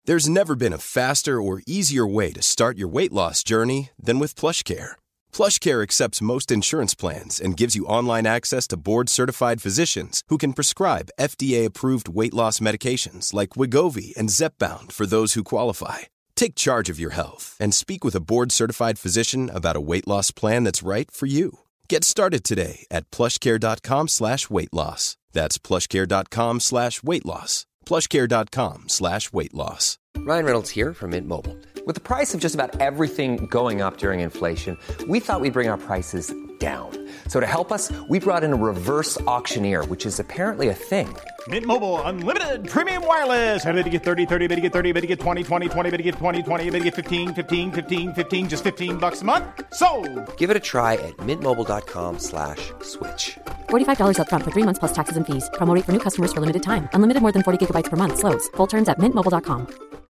There's never been a faster or easier way to start your weight loss journey than with PlushCare. PlushCare accepts most insurance plans and gives you online access to board-certified physicians who can prescribe FDA-approved weight loss medications like Wegovy and Zepbound for those who qualify. Take charge of your health and speak with a board-certified physician about a weight loss plan that's right for you. Get started today at plushcare.com/weight-loss. That's plushcare.com/weight-loss. plushcare.com/weight-loss. Ryan Reynolds here from Mint Mobile. With the price of just about everything going up during inflation, we thought we'd bring our prices down. So to help us, we brought in a reverse auctioneer, which is apparently a thing. Mint Mobile Unlimited Premium Wireless. How to get 30, 30, bit to get 30, bit to get 20, 20, 20, bit to get 20, 20, bit to get 15, 15, 15, 15, just $15 a month? Sold! Give it a try at mintmobile.com/switch. $45 up front for 3 months plus taxes and fees. Promo rate for new customers for limited time. Unlimited more than 40 gigabytes per month. Slows full terms at mintmobile.com.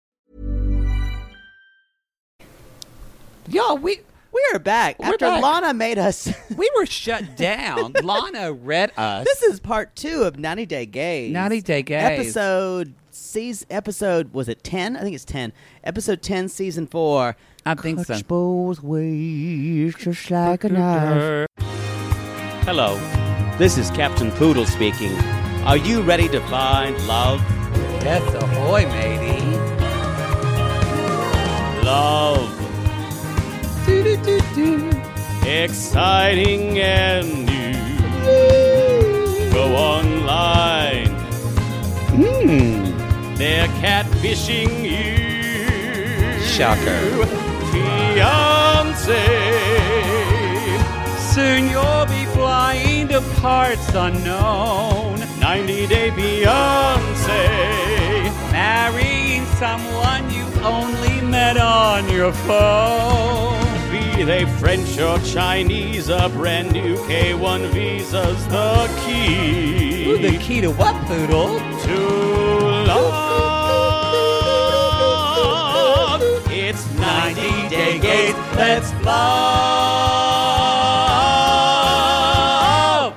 Y'all, we are back. After back. Lana made us. We were shut down. Lana read us. This is part 2 of 90 Day Gaze. 90 Day Gaze. Episode, was it 10? I think it's 10. Episode 10, season 4. I think so. Cuts both ways, just like a knife. Hello, this is Captain Poodle speaking. Are you ready to find love? Yes, ahoy, matey. Love. Exciting and new. Go online. They're catfishing you. Shocker. Fiancé. Soon you'll be flying to parts unknown. 90-day fiancé. Marrying someone you only met on your phone. Be they French or Chinese, a brand new K1 visa's the key. Ooh, the key to what, Poodle? To love. It's 90 Day Gaze. Let's love.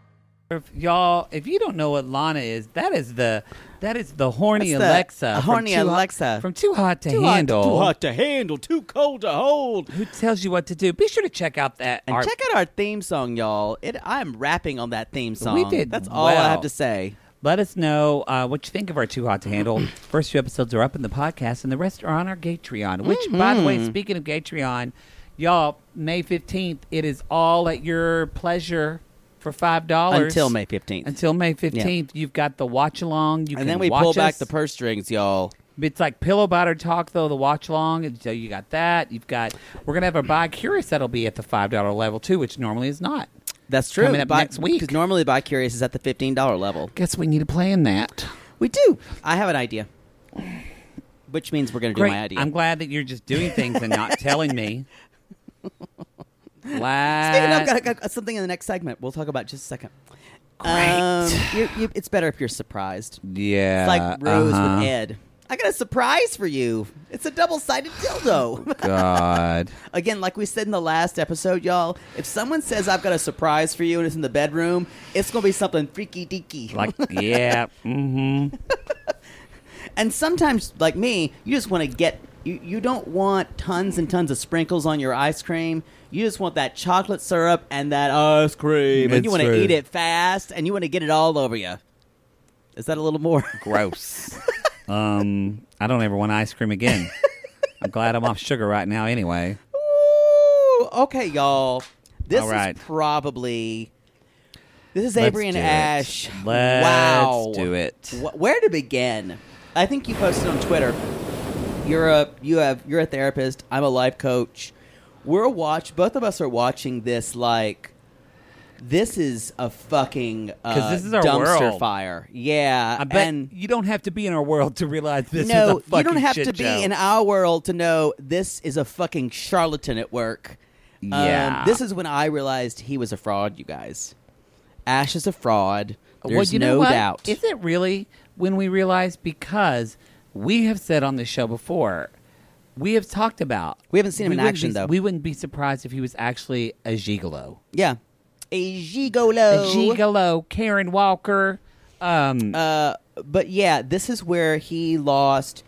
Y'all, if you don't know what Lana is, that is the horny Alexa. Horny Alexa. From Too Hot to Handle. Too hot to handle, too cold to hold. Who tells you what to do. Be sure to check out that. And check out our theme song, y'all. I'm rapping on that theme song. We did. That's all I have to say. Let us know what you think of our Too Hot to Handle. First 2 episodes are up in the podcast, and the rest are on our Gatreon. Which, by the way, speaking of Gatreon, y'all, May 15th, it is all at your pleasure for $5. Until May 15th. Until May 15th. You've got the watch-along. And then we pull back the purse strings, y'all. It's like Pillow Batter Talk, though, the watch-along. And so you got that. We're going to have a Buy Curious that'll be at the $5 level, too, which normally is not. That's true. Coming up next week. Because normally Buy Curious is at the $15 level. Guess we need to plan that. We do. I have an idea. Which means we're going to do my idea. I'm glad that you're just doing things and not telling me. Speaking of, I've got something in the next segment. We'll talk about in just a second. Great. It's better if you're surprised. Yeah. It's like Rose with Ed. I got a surprise for you. It's a double-sided dildo. God. Again, like we said in the last episode, y'all, if someone says I've got a surprise for you and it's in the bedroom, it's going to be something freaky-deaky. Like, yeah. Mm-hmm. And sometimes, like me, you just want to get... You don't want tons and tons of sprinkles on your ice cream. You just want that chocolate syrup and that ice cream. And you want to eat it fast, and you want to get it all over you. Is that a little more? Gross. I don't ever want ice cream again. I'm glad I'm off sugar right now anyway. Ooh, okay, y'all. This is probably... This is Avery and Ash. Let's do it. Where to begin? I think you posted on Twitter... You're a therapist. I'm a life coach. Both of us are watching this like this is a fucking this is our dumpster world. Fire. Yeah, I bet you don't have to be in our world to realize this is a fucking you don't have shit to show. be in our world to know this is a fucking charlatan at work. Yeah, this is when I realized he was a fraud. You guys, Ash is a fraud. There's you know no what? doubt. Is it really when we realize because we have said on the show before, we have talked about... We haven't seen him in action, though. We wouldn't be surprised if he was actually a gigolo. Yeah. A gigolo. A gigolo. Karen Walker. But yeah, this is where he lost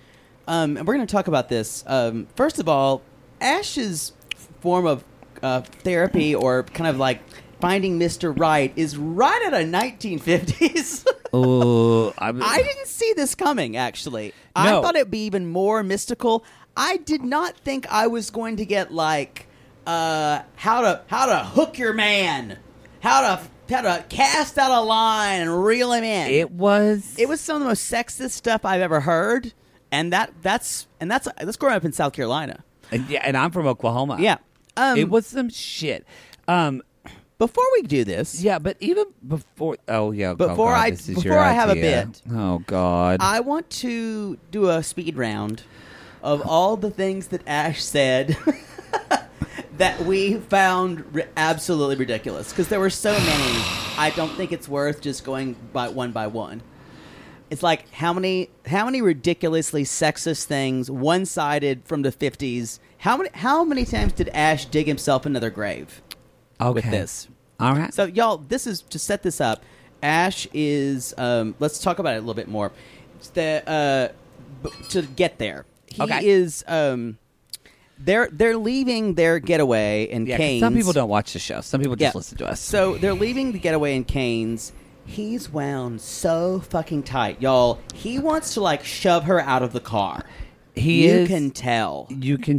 And we're going to talk about this. First of all, Ash's form of therapy, or kind of like finding Mr. Right, is right out of 1950s. Oh, I didn't see this coming, actually. No. I thought it'd be even more mystical. I did not think I was going to get like how to hook your man, how to cast out a line and reel him in. It was some of the most sexist stuff I've ever heard, and that's growing up in South Carolina. and I'm from Oklahoma. Yeah, it was some shit. Before we do this, Yeah, but even before, Before I have a bit, Oh God, I want to do a speed round of all the things that Ash said that we found absolutely ridiculous, because there were so many. I don't think it's worth just going by one. It's like how many ridiculously sexist things, one-sided from the 50s. How many times did Ash dig himself into their grave? With this. All right. So, y'all, this is to set this up. Ash is, let's talk about it a little bit more. To get there. He is, they're leaving their getaway in Cairns. Some people don't watch the show. Some people just listen to us. So they're leaving the getaway in Cairns. He's wound so fucking tight, y'all. He wants to, like, shove her out of the car. You can tell.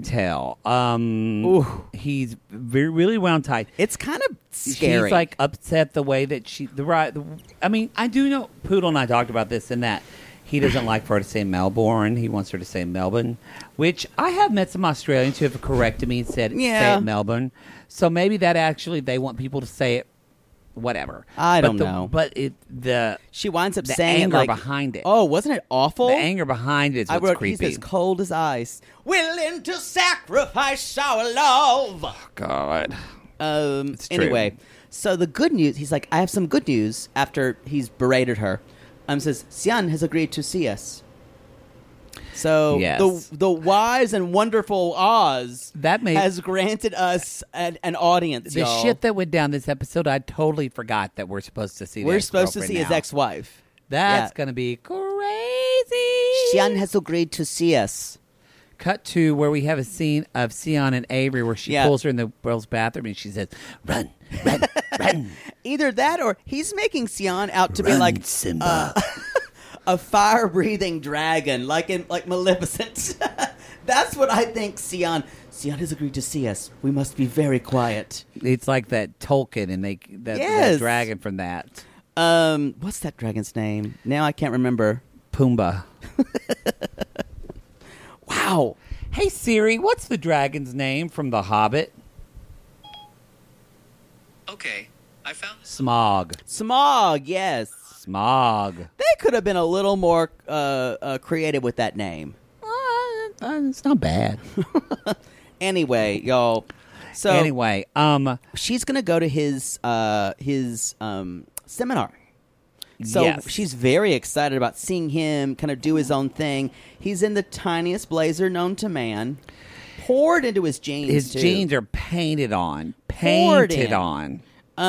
He's really wound tight. It's kind of scary. She's like upset the way that I mean, I do know Poodle and I talked about this, in that he doesn't like for her to say Melbourne. He wants her to say Melbourne, which I have met some Australians who have corrected me and said say it Melbourne. So maybe that actually they want people to say it. Whatever. I don't know. But she winds up the saying anger like, behind it. Oh, wasn't it awful? The anger behind it is what's creepy. He's as cold as ice, willing to sacrifice our love. Oh, God. It's true. Anyway, so the good news. He's like, I have some good news. After he's berated her, says Xian has agreed to see us. So the wise and wonderful Oz has granted us an audience. The shit that went down this episode, I totally forgot that we're supposed to see. We're supposed to see his ex-wife. That's gonna be crazy. Xian has agreed to see us. Cut to where we have a scene of Xian and Avery where she pulls her in the girls' bathroom and she says, "Run, run, run." Either that or he's making Xian out to be like Simba. A fire-breathing dragon, like Maleficent. That's what I think. Xian has agreed to see us. We must be very quiet. It's like that Tolkien and that dragon from that. What's that dragon's name? Now I can't remember. Pumbaa. Wow. Hey Siri, what's the dragon's name from The Hobbit? Okay, I found Smog. Smog, yes. Smog. They could have been a little more creative with that name. It's not bad. Anyway, y'all. So anyway, she's gonna go to his seminar. So she's very excited about seeing him kind of do his own thing. He's in the tiniest blazer known to man, poured into his jeans. His jeans are painted on. Painted on.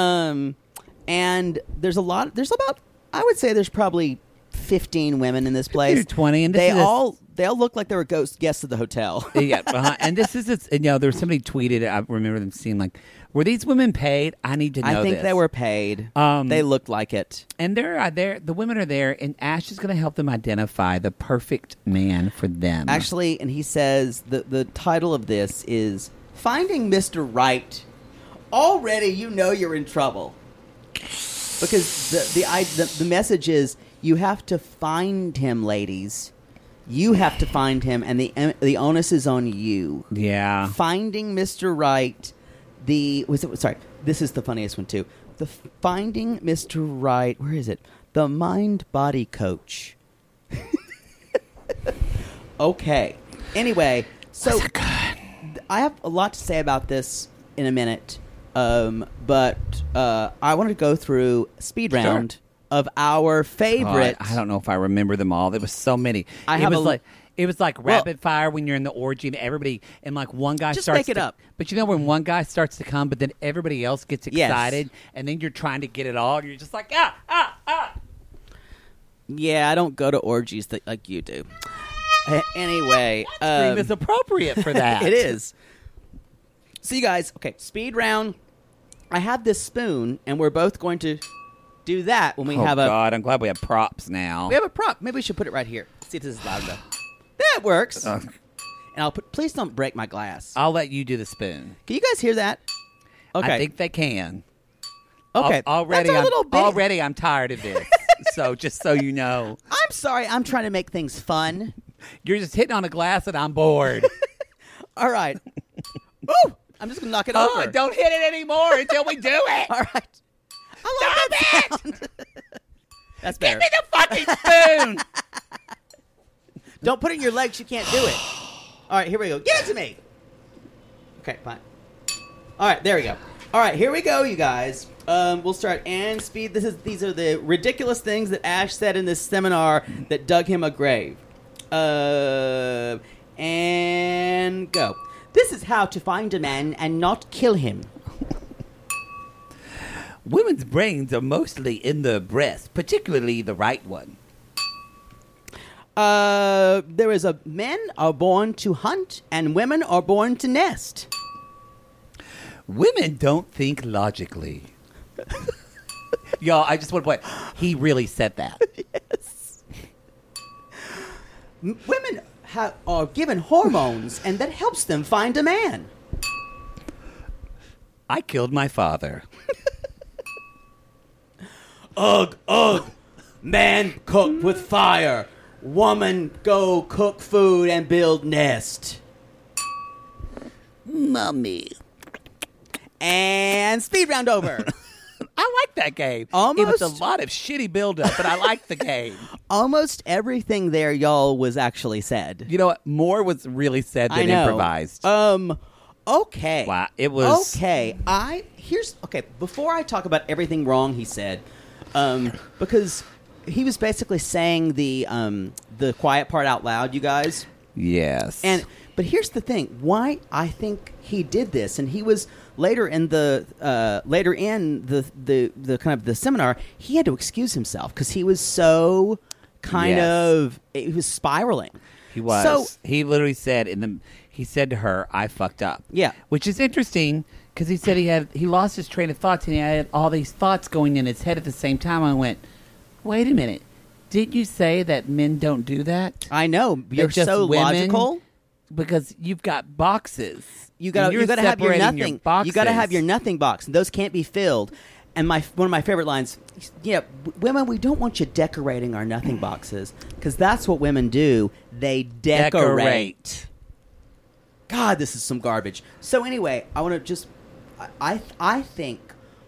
And there's about, I would say there's probably 15 women in this place. 20, and they all look like they were ghost guests of the hotel. And this is, there was somebody tweeted, I remember them seeing like, were these women paid? I need to know I think this. they were paid. They looked like it. And they're there. The women are there, and Ash is going to help them identify the perfect man for them. Actually, and he says the title of this is Finding Mr. Right. Already you know you're in trouble. Because the message is you have to find him, ladies. You have to find him, and the onus is on you. Yeah. Finding Mr. Right. This is the funniest one too. The Finding Mr. Right. Where is it? The Mind Body Coach. Okay. Anyway, so I have a lot to say about this in a minute. But I want to go through speed round of our favorite. I don't know if I remember them all. There was so many. It was like rapid fire when you're in the orgy and everybody, and like one guy just starts make it up. But you know when one guy starts to come, but then everybody else gets excited, and then you're trying to get it all. You're just like ah. Yeah, I don't go to orgies like you do. Anyway, Scream is appropriate for that. it is. So you guys, okay, speed round. I have this spoon, and we're both going to do that when we have a. Oh God, I'm glad we have props now. We have a prop. Maybe we should put it right here. See if this is loud enough. That works. And I'll put. Please don't break my glass. I'll let you do the spoon. Can you guys hear that? Okay. I think they can. Okay. Already, That's a little bit. already, I'm tired of this. So just so you know, I'm sorry. I'm trying to make things fun. you're just hitting on a glass, and I'm bored. All right. Ooh! I'm just gonna knock it over. Don't hit it anymore until we do it. All right. I love that sound. That's better. Give me the fucking spoon. Don't put it in your legs. You can't do it. All right, here we go. Give it to me. Okay, fine. All right, there we go. All right, here we go, you guys. We'll start and speed. These are the ridiculous things that Ash said in this seminar that dug him a grave. And go. This is how to find a man and not kill him. Women's brains are mostly in the breast, particularly the right one. There is a men are born to hunt and women are born to nest. Women don't think logically. Y'all, I just want to point. He really said that. Yes. Women are given hormones, and that helps them find a man. I killed my father. Ugh, ugh. Man cook with fire. Woman go cook food and build nest. Mommy. And speed round over. I like that game. Almost. It was a lot of shitty buildup, but I like the game. Almost everything there, y'all, was actually said. You know what? More was really said than improvised. Okay. Wow, it was... Okay. Before I talk about everything wrong he said, because he was basically saying the quiet part out loud, you guys. Yes. But here's the thing. Why I think he did this, and he was later in the kind of the seminar, he had to excuse himself because he was so he was spiraling. He was. So he literally said he said to her, "I fucked up." Yeah. Which is interesting because he said he lost his train of thoughts and he had all these thoughts going in his head at the same time. I went, wait a minute. Didn't you say that men don't do that? I know. You're just so women, logical. Because you've got boxes. You got to have your nothing. You got to have your nothing box. And those can't be filled. And one of my favorite lines, women, we don't want you decorating our nothing boxes because that's what women do. They decorate. God, this is some garbage. So anyway, I want to just I think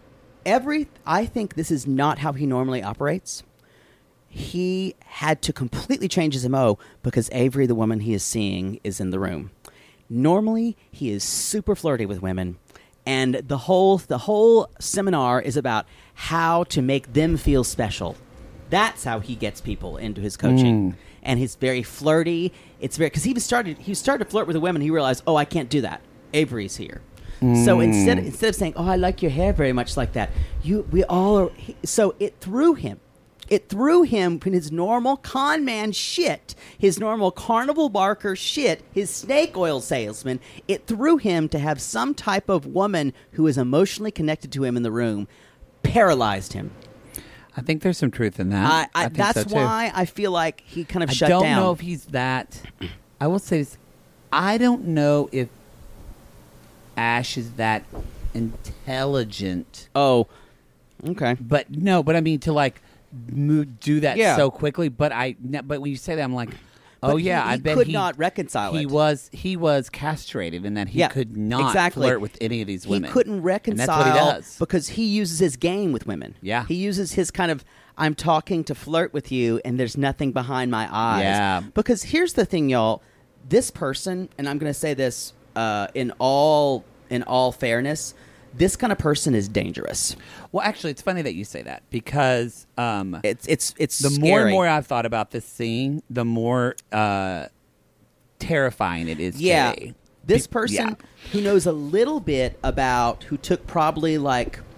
this is not how he normally operates. He had to completely change his MO because Avery, the woman he is seeing, is in the room. Normally, he is super flirty with women, and the whole seminar is about how to make them feel special. That's how he gets people into his coaching. And he's very flirty. It's very because he started to flirt with the women. He realized, I can't do that. Avery's here. So instead of saying, I like your hair very much like that, we all are. So it threw him. It threw him in his normal con man shit, his normal carnival barker shit, his snake oil salesman. It threw him to have some type of woman who is emotionally connected to him in the room, paralyzed him. I think there's some truth in that. I think that's so too. why I feel like he kind of shut down. I don't know if he's that. I will say this. I don't know if Ash is that intelligent. Oh, okay. But I mean to do that so quickly. But when you say that, I'm like, I bet he could not reconcile it. He was castrated in that he could not flirt with any of these women. He couldn't reconcile. And that's what he does because he uses his game with women. Yeah, he uses his kind of I'm talking to flirt with you, and there's nothing behind my eyes. Yeah, because here's the thing, y'all. This person, and I'm going to say this in all fairness. This kind of person is dangerous. Well, actually, it's funny that you say that because it's the scary. more and more I've thought about this scene, the more terrifying it is. Yeah, today. This person who knows a little bit about, who took probably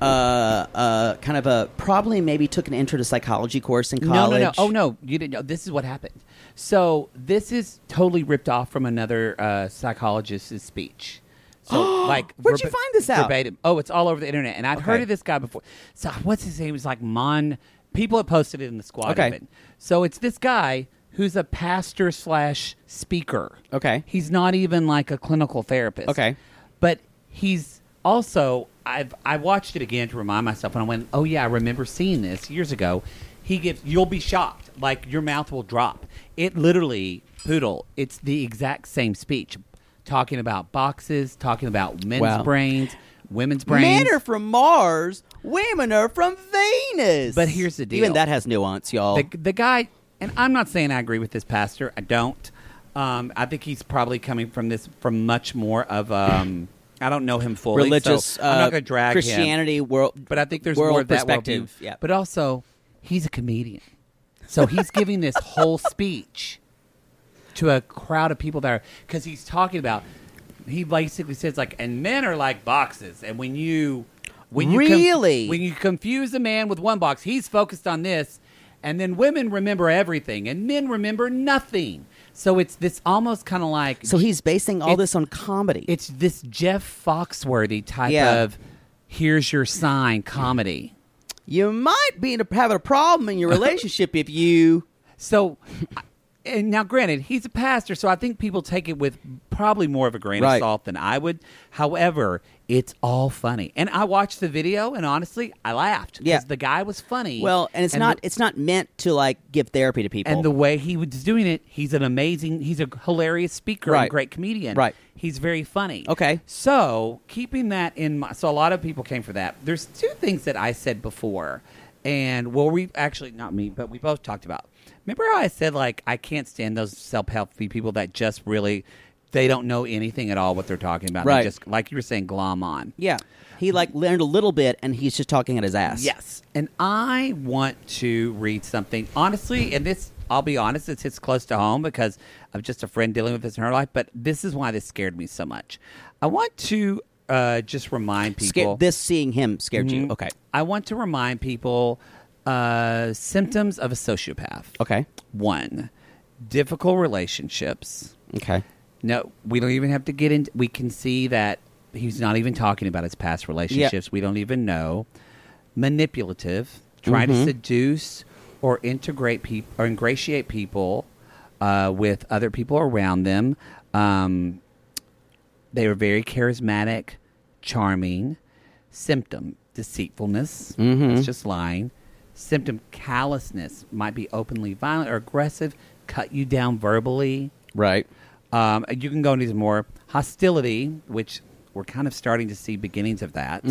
kind of a probably maybe took an intro to psychology course in college. No. Oh no, you didn't know. This is what happened. So this is totally ripped off from another psychologist's speech. So like, where'd you find this out? Verbatim. Oh, it's all over the internet, and I'd heard of this guy before. So what's his name? It was like People had posted it in the squad. Okay. Even. So it's this guy who's a pastor / speaker. Okay. He's not even like a clinical therapist. Okay. But he's also, I watched it again to remind myself, and I went, oh yeah, I remember seeing this years ago. You'll be shocked. Like, your mouth will drop. It literally, Poodle, it's the exact same speech. Talking about boxes, talking about men's brains, women's brains. Men are from Mars, women are from Venus. But here's the deal. Even that has nuance, y'all. The guy, and I'm not saying I agree with this pastor. I don't. I think he's probably coming from much more of I don't know him fully. Religious, so I'm not going to drag Christianity, him. world, but I think there's world more of that perspective. worldview. Yeah. But also, he's a comedian, so he's giving this whole speech to a crowd of people that are, because he's talking about. He basically says like, and men are like boxes, and when you confuse a man with one box, he's focused on this, and then women remember everything, and men remember nothing. So it's this almost kind of like... So he's basing all this on comedy. It's this Jeff Foxworthy type of, here's your sign comedy. You might be having a problem in your relationship if you... So... And now, granted, he's a pastor, so I think people take it with probably more of a grain of salt than I would. However, it's all funny. And I watched the video, and honestly, I laughed. Because the guy was funny. Well, and it's not meant to, like, give therapy to people. And the way he was doing it, he's a hilarious speaker and great comedian. Right. He's very funny. Okay. So, keeping that in mind, so a lot of people came for that. There's two things that I said before, and, well, not me, but we both talked about. Remember how I said, like, I can't stand those self-helpy people that just really, they don't know anything at all what they're talking about. Right. They just, like you were saying, glom on. Yeah. He, like, learned a little bit, and he's just talking at his ass. Yes. And I want to read something. Honestly, and this, I'll be honest, it hits close to home because of just a friend dealing with this in her life, but this is why this scared me so much. I want to just remind people. Seeing him scared you. Okay. I want to remind people... symptoms of a sociopath. Okay. 1, difficult relationships. Okay. No, we don't even have to get into. We can see that he's not even talking about his past relationships. Yep. We don't even know. Manipulative, trying to seduce or integrate people or ingratiate people with other people around them. They were very charismatic, charming. Symptom, deceitfulness. It's just lying. Symptom, callousness, might be openly violent or aggressive, cut you down verbally. Right. You can go into these more. Hostility, which we're kind of starting to see beginnings of that.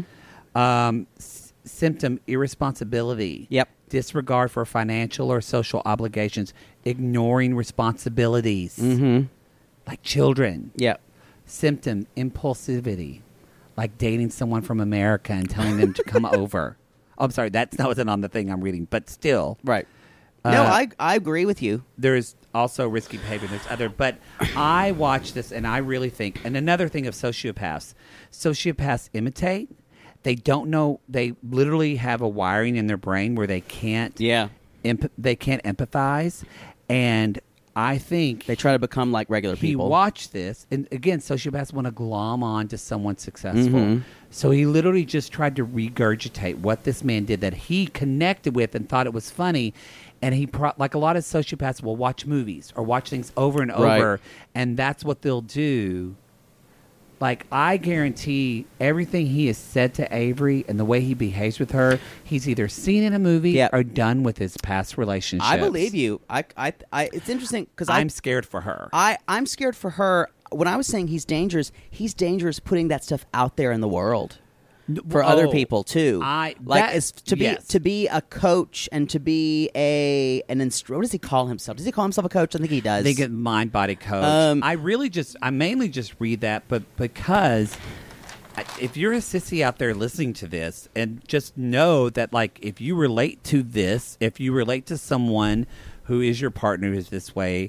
Symptom, irresponsibility. Yep. Disregard for financial or social obligations. Ignoring responsibilities. Like children. Yep. Symptom, impulsivity. Like dating someone from America and telling them to come over. Oh, I'm sorry, that wasn't on the thing I'm reading, but still. Right. No, I agree with you. There's also risky behavior. There's other, but I watch this and I really think, and another thing of sociopaths imitate. They don't know. They literally have a wiring in their brain where they can't. Yeah. They can't empathize, and I think they try to become like regular people. He watched this, and again, sociopaths want to glom on to someone successful. So he literally just tried to regurgitate what this man did that he connected with and thought it was funny. And he, like a lot of sociopaths, will watch movies or watch things over and over, and that's what they'll do. Like, I guarantee everything he has said to Avery and the way he behaves with her, he's either seen in a movie or done with his past relationships. I believe you. It's interesting because I'm scared for her. I'm scared for her. When I was saying he's dangerous putting that stuff out there in the world for other people too. To be a coach and to be an instructor. What does he call himself? Does he call himself a coach? I think he does. I think it's mind body coach. I mainly just read that, but because if you're a sissy out there listening to this, and just know that, like, if you relate to this, if you relate to someone who is your partner who is this way,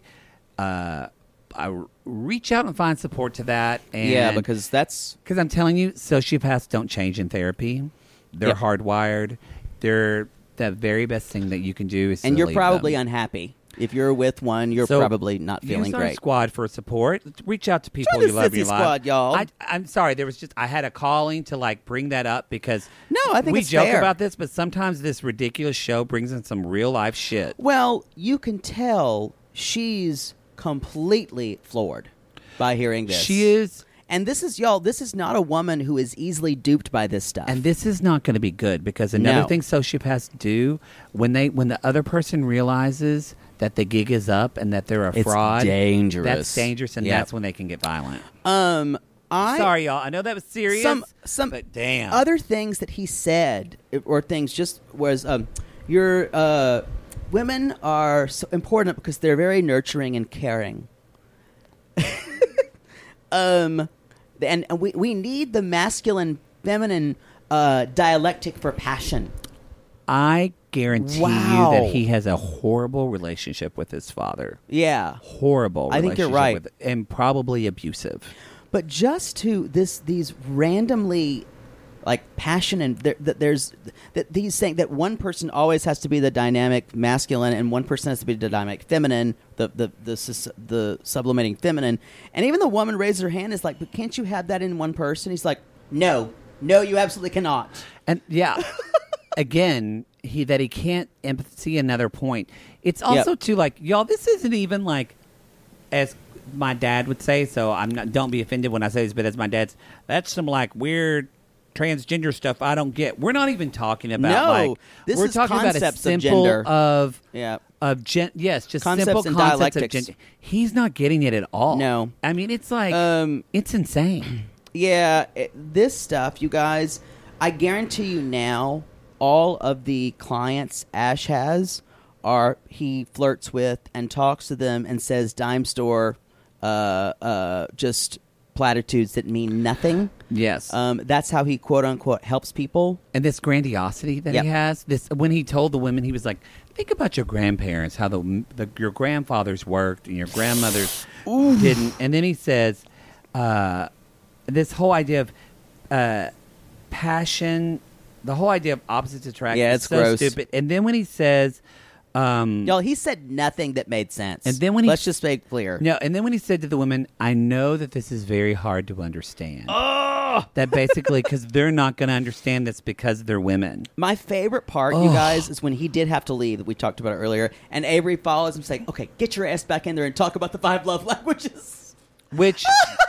reach out and find support to that. And because I'm telling you, sociopaths don't change in therapy. They're Yep. hardwired. They're the very best thing that you can do is And to you're leave probably them. unhappy. If you're with one, you're So, probably not feeling use our great. squad for support. Reach out to people Join the you love in Sissy your life. Squad, y'all. I'm sorry. There was just I had a calling to like bring that up because No, I think we it's joke fair. about this, but sometimes this ridiculous show brings in some real life shit. Well, you can tell she's completely floored by hearing this. She is. And this is, y'all, this is not a woman who is easily duped by this stuff. And this is not going to be good because another No. thing sociopaths do when the other person realizes that the gig is up and that they're a It's fraud, dangerous. That's dangerous, and Yep. that's when they can get violent. Sorry, y'all. I know that was serious. Some but damn. other things that he said, or things just was, your women are so important because they're very nurturing and caring. And we need the masculine feminine dialectic for passion. I guarantee Wow. you that he has a horrible relationship with his father. Yeah. Horrible. I think you're relationship right. with- and probably abusive. But just to these randomly like passion and there's these saying that one person always has to be the dynamic masculine and one person has to be the dynamic feminine, the sublimating feminine, and even the woman raises her hand is like, but can't you have that in one person? He's like, no, you absolutely cannot. And yeah, again, he can't see another point. It's also Yep. too like y'all. This isn't even like as my dad would say. So I'm not. Don't be offended when I say this, but as my dad's, that's some like weird transgender stuff I don't get. We're not even talking about No, like this we're is talking about a concepts of simple gender. yes, just Concepts simple and concepts dialectics. of gender. He's not getting it at all. No. I mean it's like it's insane. Yeah, this stuff, you guys, I guarantee you now, all of the clients Ash has he flirts with and talks to them and says dime store, just platitudes that mean nothing. Yes. That's how he quote unquote helps people. And this grandiosity that Yep. he has, this when he told the women, he was like, "Think about your grandparents, how your grandfathers worked and your grandmothers didn't." And then he says, "This whole idea of passion, the whole idea of opposites attract, Yeah, is it's so gross. stupid." And then when he says, Y'all, he said nothing that made sense. And then when let's just make clear. No, and then when he said to the women, "I know that this is very hard to understand." That basically, because they're not going to understand this because they're women. My favorite part, you guys, is when he did have to leave, that we talked about it earlier, and Avery follows him saying, okay, get your ass back in there and talk about the 5 love languages. Which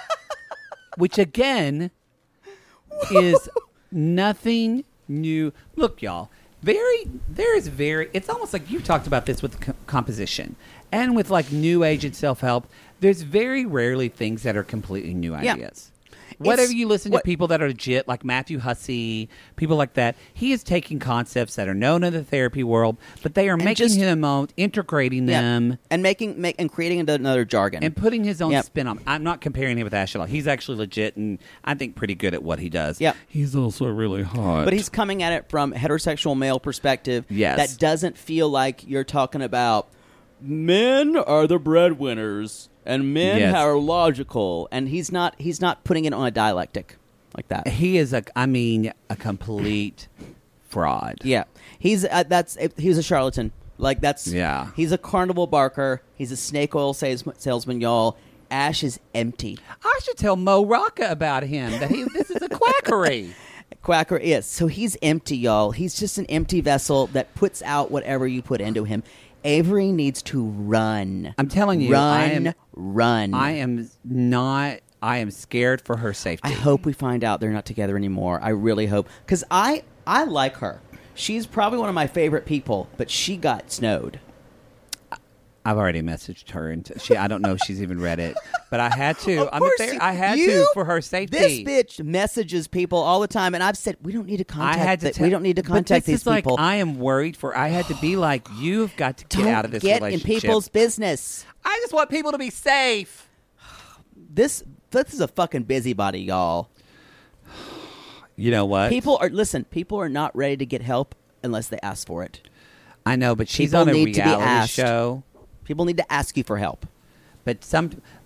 again, is nothing new. Look, y'all, it's almost like you talked about this with composition and with like new age and self-help. There's very rarely things that are completely new Yeah. ideas. Whatever you listen to people that are legit, like Matthew Hussey, people like that, he is taking concepts that are known in the therapy world, but they are making them own, integrating them, and and creating another jargon and putting his own Yep. spin on. I'm not comparing him with Ashley. He's actually legit, and I think pretty good at what he does. Yep. He's also really hot, But he's coming at it from a heterosexual male perspective. Yes. That doesn't feel like you're talking about men are the breadwinners and men Yes. are logical, and he's not putting it on a dialectic like that. He is a complete fraud. Yeah, he's a charlatan. Like Yeah. he's a carnival barker. He's a snake oil salesman, y'all. Ash is empty. I should tell Mo Rocca about him that this is a quackery. Quacker is. So he's empty, y'all. He's just an empty vessel that puts out whatever you put into him. Avery needs to run. I'm telling you, run. I am scared for her safety. I hope we find out they're not together anymore. I really hope. Because I like her. She's probably one of my favorite people, but she got snowed. I've already messaged her, and I don't know if she's even read it, but I had to. Of course I had to for her safety. This bitch messages people all the time, and I've said we don't need to contact. We don't need to but contact this these is people. Like, I am worried for. I had to be like, you've got to get Don't out of this get relationship. in people's business. I just want people to be safe. This is a fucking busybody, y'all. You know what? People are not ready to get help unless they ask for it. I know, but she's People on a need to be reality asked. show. People need to ask you for help. But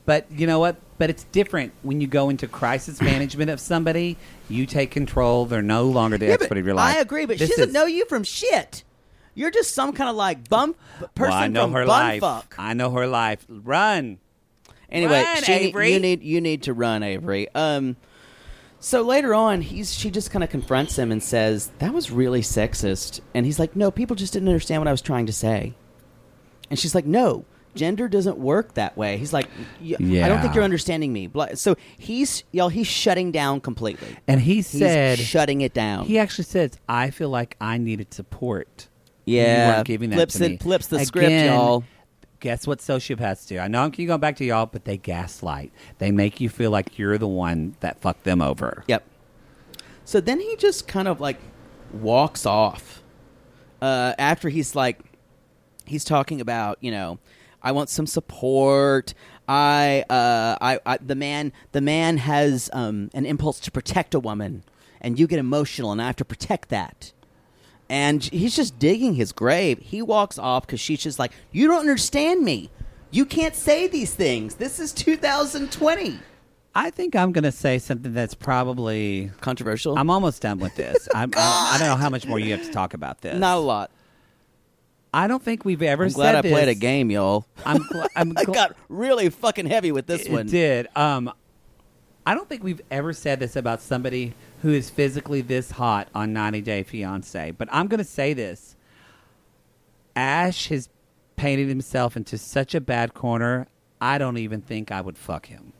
But you know what? But it's different when you go into crisis management of somebody. You take control. They're no longer the expert of your life. I agree, but This she doesn't is- know you from shit. You're just some kind of like person Well, I know from her life. bumfuck. I know her life. Run. Anyway, Run, Avery. you need to run, Avery. So later on, she just kind of confronts him and says, "That was really sexist." And he's like, "No, people just didn't understand what I was trying to say." And she's like, "No, gender doesn't work that way." He's like, "I don't think you're understanding me." So he's shutting down completely. And he He's said, shutting it down. he actually says, I feel like I needed support. Yeah, You weren't giving that to me. flips the script, Again, y'all. Guess what sociopaths do? I know I'm keep going back to y'all, but they gaslight. They make you feel like you're the one that fucked them over. Yep. So then he just kind of like walks off after he's talking about, I want some support. The man has an impulse to protect a woman, and you get emotional, and I have to protect that. And he's just digging his grave. He walks off because she's just like, "You don't understand me. You can't say these things. This is 2020." I think I'm going to say something that's probably Controversial? I'm almost done with this. I don't know how much more you have to talk about this. Not a lot. I don't think we've ever I'm said glad I this. played a game, y'all. I'm I got really fucking heavy with this one. It did. I don't think we've ever said this about somebody who is physically this hot on 90 Day Fiancé. But I'm going to say this. Ash has painted himself into such a bad corner, I don't even think I would fuck him.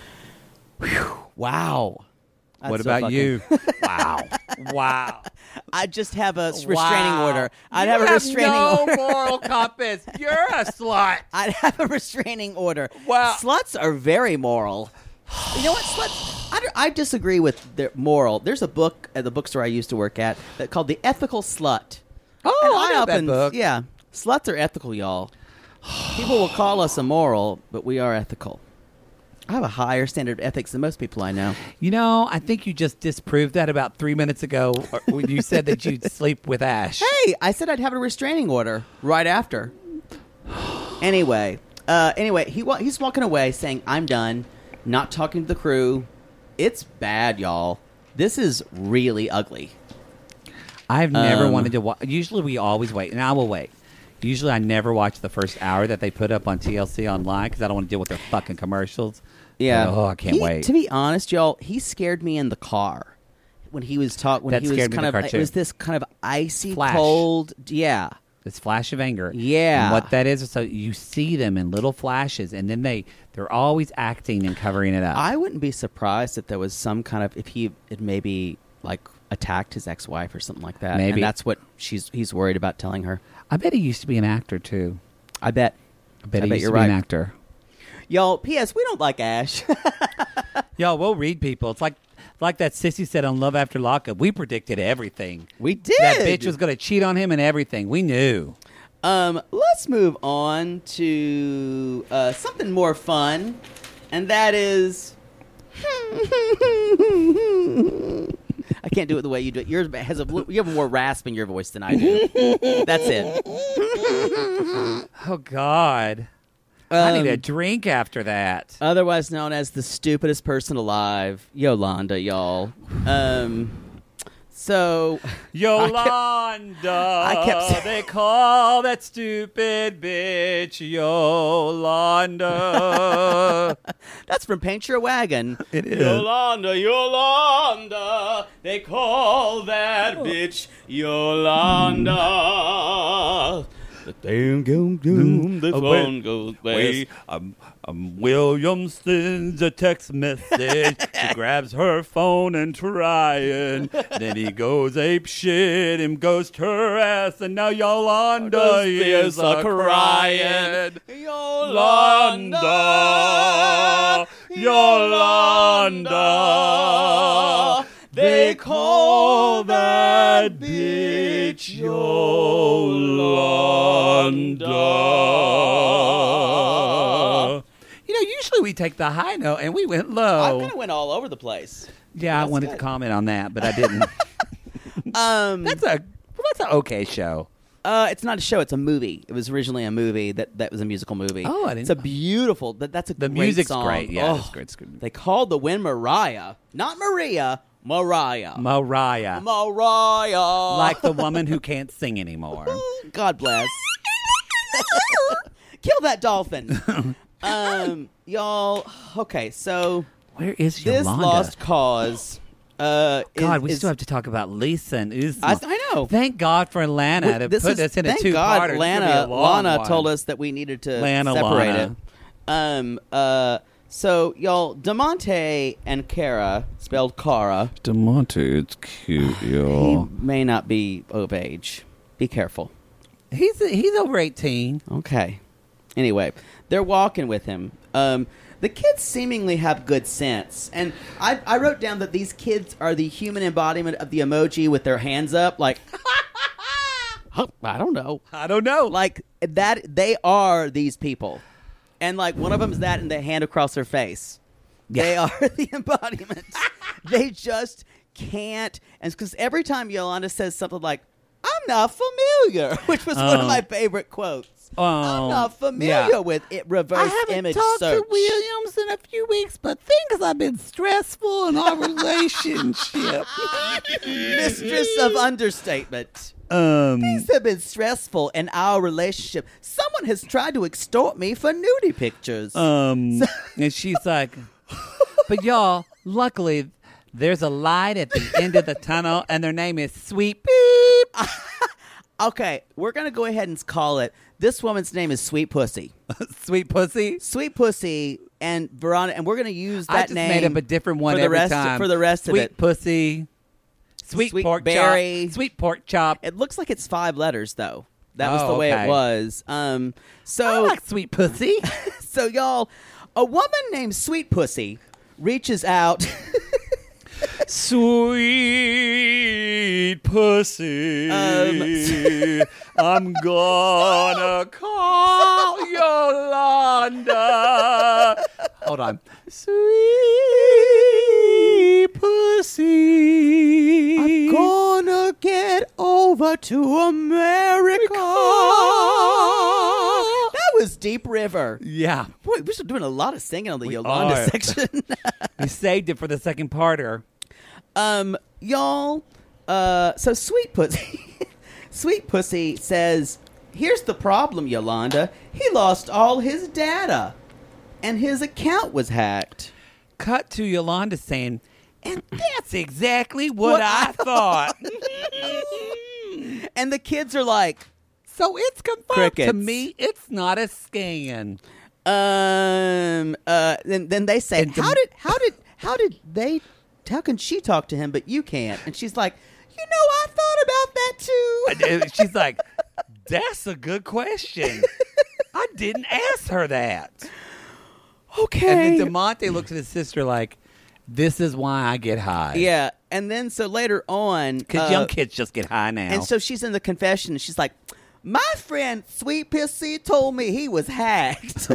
Wow. What about you? Wow. Wow. I just have a restraining Wow. order. I'd You have a restraining no order. moral compass. You're a slut. I'd have a restraining order. Wow. Sluts are very moral. You know what? Sluts. I disagree with their moral. There's a book at the bookstore I used to work at that called The Ethical Slut. Oh, And I know that book. Yeah. Sluts are ethical, y'all. People will call us immoral, but we are ethical. I have a higher standard of ethics than most people I know. You know, I think you just disproved that about 3 minutes ago when you said that you'd sleep with Ash. Hey, I said I'd have a restraining order right after. Anyway, he's walking away saying, "I'm done," not talking to the crew. It's bad, y'all. This is really ugly. I've never wanted to watch. Usually we always wait, and I will wait. Usually I never watch the first hour that they put up on TLC online because I don't want to deal with their fucking commercials. Yeah. But, I can't wait. To be honest, y'all, he scared me in the car when he was talking. That he was scared me in kind the of. car, too. It was this kind of icy Flash. cold. Yeah. This flash of anger. Yeah. And what that is, so you see them in little flashes, and then they're always acting and covering it up. I wouldn't be surprised if there was some kind of if he had maybe like attacked his ex-wife or something like that. Maybe. And that's what he's worried about telling her. I bet he used to be an actor, too. I bet. I bet he used you're to be right. an actor. Y'all, P.S. We don't like Ash. Yo, we'll read people. It's like that sissy said on Love After Lockup. We predicted everything. We did. That bitch was going to cheat on him and everything. We knew. Let's move on to something more fun, and that is. I can't do it the way you do it. Yours has you have more rasp in your voice than I do. That's it. Oh, God. I need a drink after that. Otherwise known as the stupidest person alive, Yolanda, y'all. So Yolanda. I kept saying- They call that stupid bitch Yolanda. that's from Paint Your Wagon. It is. Yolanda, Yolanda, they call that bitch Yolanda. The thing goes boom, the phone goes away. William sends a text message. She grabs her phone and trying. Then he goes ape shit and goes to her ass. And now Yolanda is a crying. Yolanda, Yolanda, they call that bitch Yolanda. You know, usually we take the high note and we went I low. kind of went all over the place. Yeah, I That's wanted good. to comment on that, but I didn't. That's an okay show. It's not a show. It's a movie. It was originally a movie that was a musical movie. Oh, I didn't It's a know. beautiful. That's a The great music's song. great. Yeah, Oh, it's great. It's good. They called the wind Mariah, not Maria. Mariah. Mariah. Mariah. Like the woman who can't sing anymore. God bless. Kill that dolphin. Y'all. Okay, so Where is this Yolanda? lost cause. God, we still have to talk about Lisa and Uzma. I know. Thank God for Lana to put us in a thank two-parter. God It's gonna be a long Lana one. told us that we needed to Lana. separate it. So y'all, DeMonte and Cara, spelled Cara, DeMonte, it's cute, he may not be of age. Be careful. He's over 18. Okay. Anyway, they're walking with him. The kids seemingly have good sense. And I wrote down that these kids are the human embodiment of the emoji with their hands up. Like, I don't know. Like, that they are these people. And, like, one of them is that and the hand across their face. Yeah. They are the embodiment. They just can't. And because every time Yolanda says something like, I'm not familiar, which was one of my favorite quotes. I'm not familiar with it. Reverse image search. to Williams in a few weeks, but things have been stressful in our relationship. Mistress of understatement. Things have been stressful in our relationship. Someone has tried to extort me for nudie pictures. And she's like, but y'all, luckily, there's a light at the end of the tunnel, and their name is Sweet Beep. Okay, we're going to go ahead and call it. This woman's name is Sweet Pussy. Sweet Pussy? Sweet Pussy and Veronica, and we're going to use that I just name. made up a different one for the every rest time. For the rest of it. Sweet Pussy. Sweet pork berry. chop. Sweet pork chop. It looks like it's 5 letters, though. That was the way okay. it was. I So, like Sweet Pussy. so y'all, a woman named Sweet Pussy reaches out. Sweet pussy, I'm gonna call Yolanda. Hold on. Sweet pussy, I'm gonna get over to America. That was Deep River. Yeah. Boy, we're still doing a lot of singing on the Yolanda are. section. We saved it for the second parter. Y'all, so Sweet Pussy, Sweet Pussy says, here's the problem, Yolanda. He lost all his data, and his account was hacked. Cut to Yolanda saying, and that's exactly what I thought. And the kids are like, So it's confirmed Crickets. to me it's not a scan. then they say, And how can she talk to him but you can't? And she's like, I thought about that too. She's like, that's a good question. I didn't ask her that. Okay. And then DeMonte looks at his sister like, this is why I get high. Yeah, and then so later on, Because young kids just get high now. and so she's in the confession, and she's like, my friend Sweet Pussy told me he was hacked.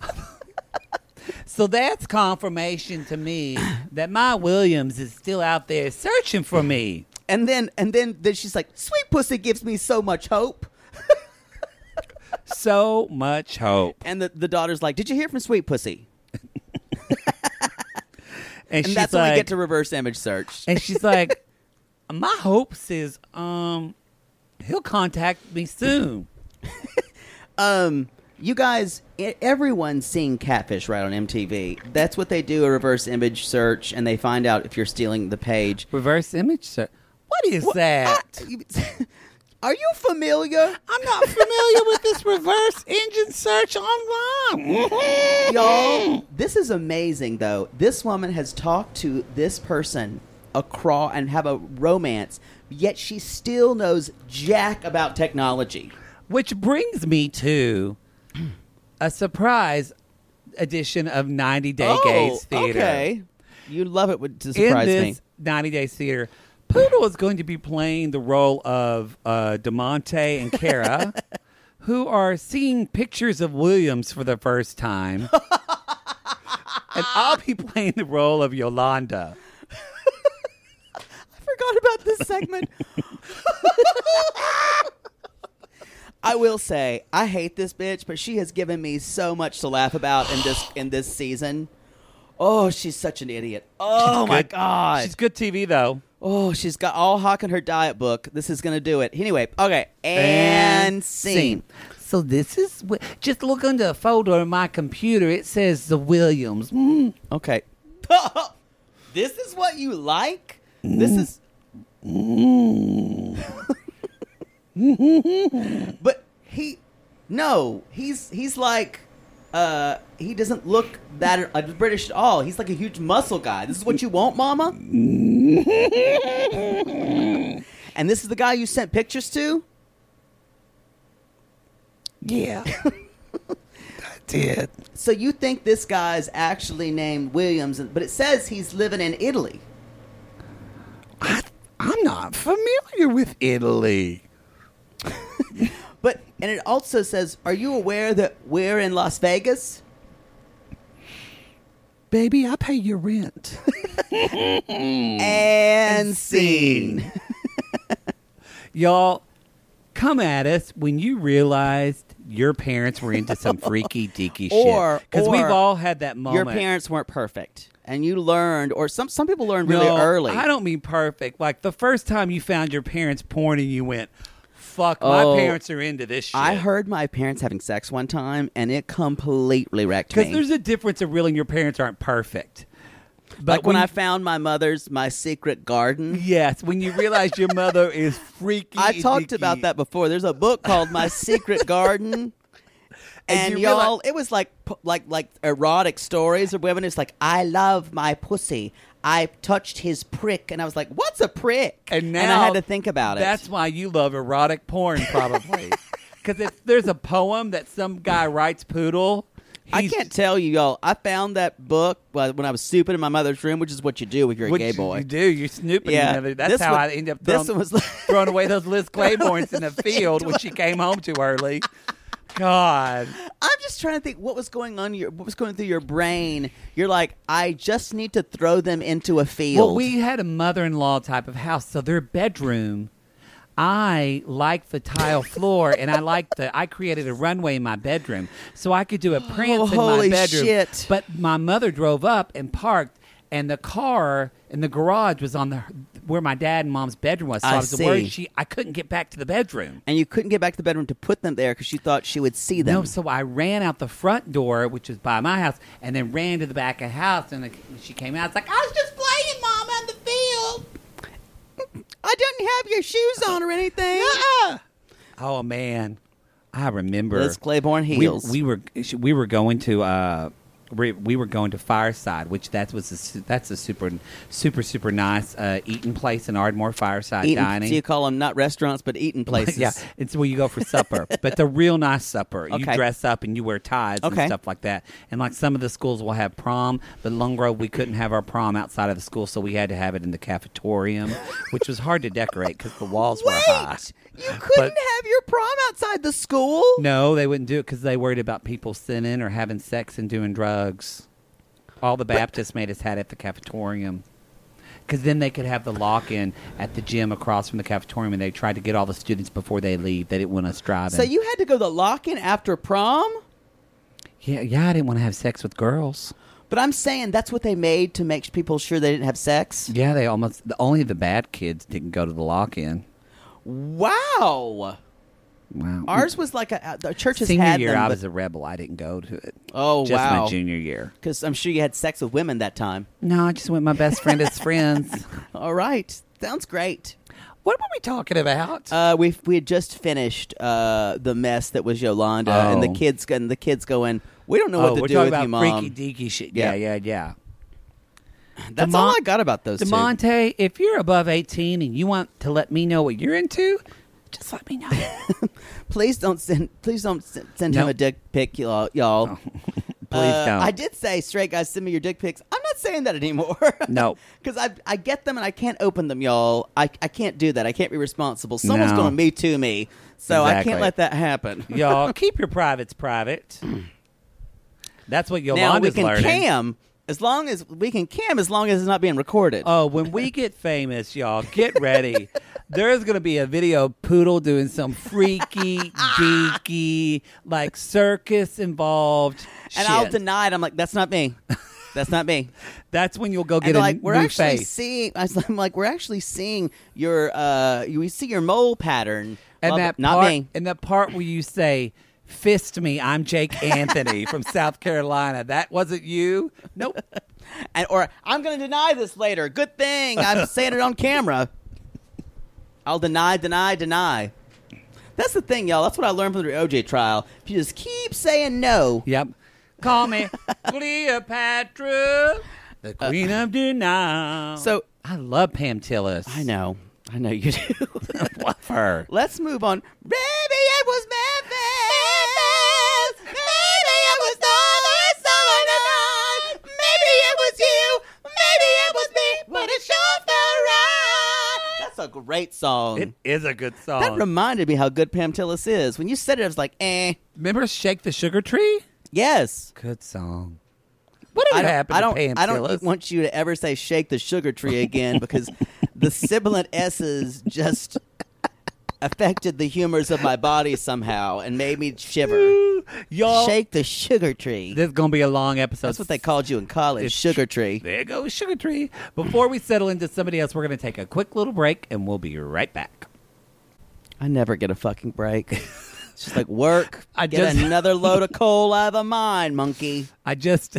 So that's confirmation to me that my Williams is still out there searching for me. and then she's like, Sweet Pussy gives me so much hope. So much hope. And the daughter's like, did you hear from Sweet Pussy? And And she's that's like, when we get to reverse image search. and she's like, my hopes is he'll contact me soon. You guys, everyone's seeing Catfish right on MTV. That's what they do, a reverse image search, and they find out if you're stealing the page. Reverse image search. What is that? Are you familiar? I'm not familiar with this reverse engine search online. Y'all, this is amazing, though. This woman has talked to this person across and have a romance, yet she still knows jack about technology. Which brings me to a surprise edition of 90 Day Gaze Theater. Okay. You love it to In surprise me. this 90 Days Theater, Poodle is going to be playing the role of DeMonte and Cara, who are seeing pictures of Williams for the first time. And I'll be playing the role of Yolanda. I forgot about this segment. I will say, I hate this bitch, but she has given me so much to laugh about in this season. Oh, she's such an idiot. Oh, my God. She's good TV, though. Oh, she's got all Hawk in her diet book. This is going to do it. Anyway, okay. And scene. So this is... Just look under a folder on my computer. It says the Williams. Okay. This is what you like? This is... But he's like... he doesn't look that British at all. He's like a huge muscle guy. This is what you want, Mama? And this is the guy you sent pictures to? Yeah. I did. So you think this guy's actually named Williams, but it says he's living in Italy. I'm not familiar with Italy. And it also says, are you aware that we're in Las Vegas? Baby, I pay your rent. And scene. Y'all, come at us when you realized your parents were into some freaky deaky shit. Because we've all had that moment. Your parents weren't perfect. And you learned, or some people learned really early. I don't mean perfect. Like the first time you found your parents' porn and you went... Fuck, my parents are into this shit. I heard my parents having sex one time, and it completely wrecked me. Because there's a difference of realizing your parents aren't perfect. But like when I found my secret garden. Yes, when you realize your mother is freaky. I talked about that before. There's a book called My Secret Garden. And y'all, it was like erotic stories of women. It's like, I love my pussy. I touched his prick, and I was like, what's a prick? And now I had to think about it. That's why you love erotic porn, probably. Because if there's a poem that some guy writes poodle... I can't tell you, y'all. I found that book when I was snooping in my mother's room, which is what you do if you're a gay boy. You do. You're snooping. Yeah. That's how I ended up throwing away those Liz Claibornes in the field when she came home too early. God. I'm just trying to think what was going through your brain. You're like, I just need to throw them into a field. Well, we had a mother-in-law type of house, so their bedroom, I liked the tile floor, and I created a runway in my bedroom, so I could do a prance in my bedroom. Shit. But my mother drove up and parked, and the car in the garage was on where my dad and mom's bedroom was. So I was worried I couldn't get back to the bedroom. And you couldn't get back to the bedroom to put them there because you thought she would see them. No, so I ran out the front door, which was by my house, and then ran to the back of the house, and she came out. It's like, I was just playing, Mama, in the field. I didn't have your shoes on or anything. Oh, man. I remember. Liz Claiborne heels. We were going to... we were going to Fireside, which that's a super nice eating place in Ardmore. Fireside Dining. So you call them not restaurants, but eating places. Yeah, it's where you go for supper, but it's a real nice supper. Okay. You dress up and you wear ties and stuff like that. And like some of the schools will have prom, but Lone Grove we couldn't have our prom outside of the school, so we had to have it in the cafetorium, which was hard to decorate because the walls were high. You couldn't have your prom outside the school? No, they wouldn't do it because they worried about people sinning or having sex and doing drugs. All the Baptists made us had at the cafetorium. Because then they could have the lock-in at the gym across from the cafetorium, and they tried to get all the students before they leave. They didn't want us driving. So you had to go to the lock-in after prom? Yeah, I didn't want to have sex with girls. But I'm saying that's what they made to make people sure they didn't have sex? Yeah, only the bad kids didn't go to the lock-in. Wow. Ours was like the churches senior had year, them. I was a rebel. I didn't go to it. Oh, just my junior year. Because I'm sure you had sex with women that time. No, I just went with my best friend as friends. All right. Sounds great. What were we talking about? We had just finished the mess that was Yolanda, and the kids going, we don't know what to do with you, Mom. We're talking about freaky shit. Yeah. That's all I got about those DeMonte, if you're above 18 and you want to let me know what you're into, just let me know. Please don't send him a dick pic, y'all. Oh. Please don't. I did say, straight guys, send me your dick pics. I'm not saying that anymore. No. Because I get them and I can't open them, y'all. I can't do that. I can't be responsible. Someone's going to Me Too me. So exactly. I can't let that happen. Y'all, keep your privates private. That's what Yolanda's now, we can learning. cam as long as it's not being recorded. Oh, when we get famous, y'all, get ready. There's going to be a video of Poodle doing some freaky, geeky, like circus involved And shit. I'll deny it. I'm like, that's not me. That's not me. That's when you'll go get And a like, we're new actually face. seeing. I'm like, we're actually seeing your. We see your mole pattern. And Love that it. Not part, me. And that part where you say, "Fist me, I'm Jake Anthony from South Carolina." That wasn't you. Nope. Or I'm going to deny this later. Good thing I'm saying it on camera. I'll deny. That's the thing, y'all. That's what I learned from the OJ trial. If you just keep saying no. Yep. Call me Cleopatra, the queen of denial. So I love Pam Tillis. I know you do. Love her. Let's move on. Baby, it was Memphis. Maybe it was the summer night. Maybe it was you. Maybe it was me. But it sure felt right. That's a great song. It is a good song. That reminded me how good Pam Tillis is. When you said it, I was like, eh. Remember Shake the Sugar Tree? Yes. Good song. Whatever happened to Pam I Tillis? don't want you to ever say Shake the Sugar Tree again because the sibilant S's just affected the humors of my body somehow and made me shiver. Y'all, Shake the Sugar Tree. this is going to be a long episode. That's what they called you in college, Sugar Tree. There goes Sugar Tree. Before we settle into somebody else, we're going to take a quick little break, and we'll be right back. I never get a fucking break. It's just like work. I Get just- another load of coal out of the mine, monkey. I just...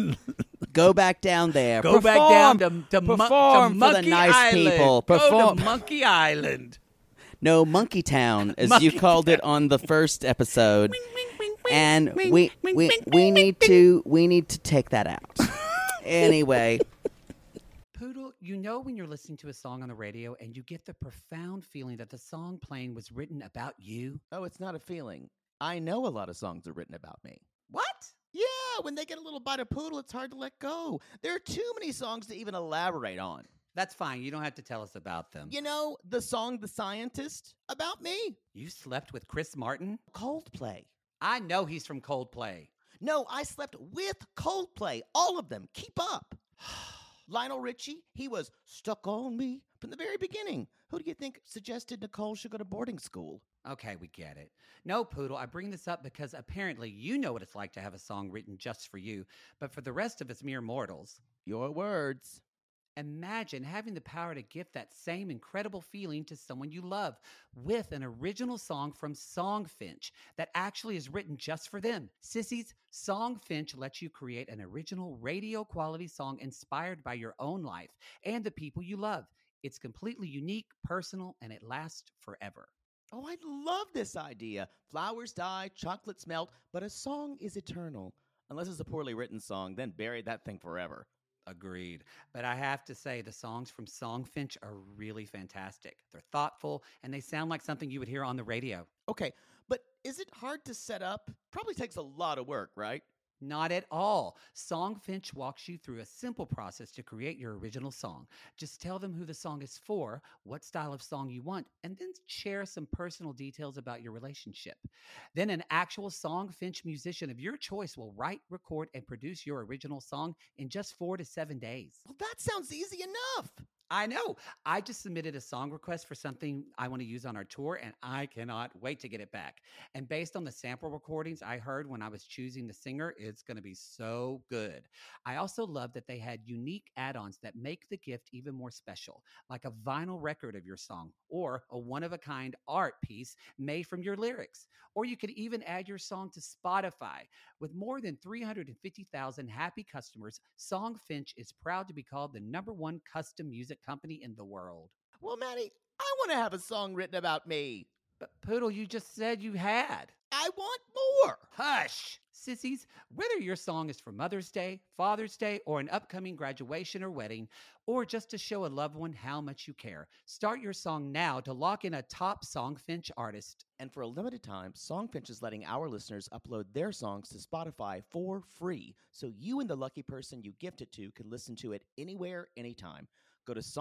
Go back down there. Go back down to perform for the Monkey nice Island. people. Go Perform. to Monkey Island. No, Monkey Town, as Monkey you called it on the first episode. And we need to take that out. Anyway, Poodle, you know when you're listening to a song on the radio and you get the profound feeling that the song playing was written about you? Oh, it's not a feeling. I know a lot of songs are written about me. What? Yeah, when they get a little bite of Poodle, it's hard to let go. There are too many songs to even elaborate on. That's fine. You don't have to tell us about them. You know, the song The Scientist, about me. You slept with Chris Martin? Coldplay. I know he's from Coldplay. No, I slept with Coldplay. All of them. Keep up. Lionel Richie, he was stuck on me from the very beginning. Who do you think suggested Nicole should go to boarding school? Okay, we get it. No, Poodle, I bring this up because apparently you know what it's like to have a song written just for you, but for the rest of us mere mortals, Your words. imagine having the power to gift that same incredible feeling to someone you love with an original song from Songfinch that actually is written just for them. Sissies, Songfinch lets you create an original radio quality song inspired by your own life and the people you love. It's completely unique, personal, and it lasts forever. Oh, I love this idea. Flowers die, chocolates melt, but a song is eternal. Unless it's a poorly written song, then bury that thing forever. Agreed. But I have to say, the songs from Songfinch are really fantastic. They're thoughtful, and they sound like something you would hear on the radio. Okay, but is it hard to set up? Probably takes a lot of work, right? Not at all. Songfinch walks you through a simple process to create your original song. Just tell them who the song is for, what style of song you want, and then share some personal details about your relationship. Then an actual Songfinch musician of your choice will write, record, and produce your original song in just 4 to 7 days. Well, that sounds easy enough. I know. I just submitted a song request for something I want to use on our tour, and I cannot wait to get it back. And based on the sample recordings I heard when I was choosing the singer, it's going to be so good. I also love that they had unique add-ons that make the gift even more special, like a vinyl record of your song or a one-of-a-kind art piece made from your lyrics. Or you could even add your song to Spotify. With more than 350,000 happy customers, Songfinch is proud to be called the #1 custom music company in the world. Well, Maddie, I want to have a song written about me. But Poodle, you just said you had. I want more. Hush! Sissies, whether your song is for Mother's Day, Father's Day, or an upcoming graduation or wedding, or just to show a loved one how much you care, start your song now to lock in a top Songfinch artist. And for a limited time, Songfinch is letting our listeners upload their songs to Spotify for free, so you and the lucky person you gift it to can listen to it anywhere, anytime. Go to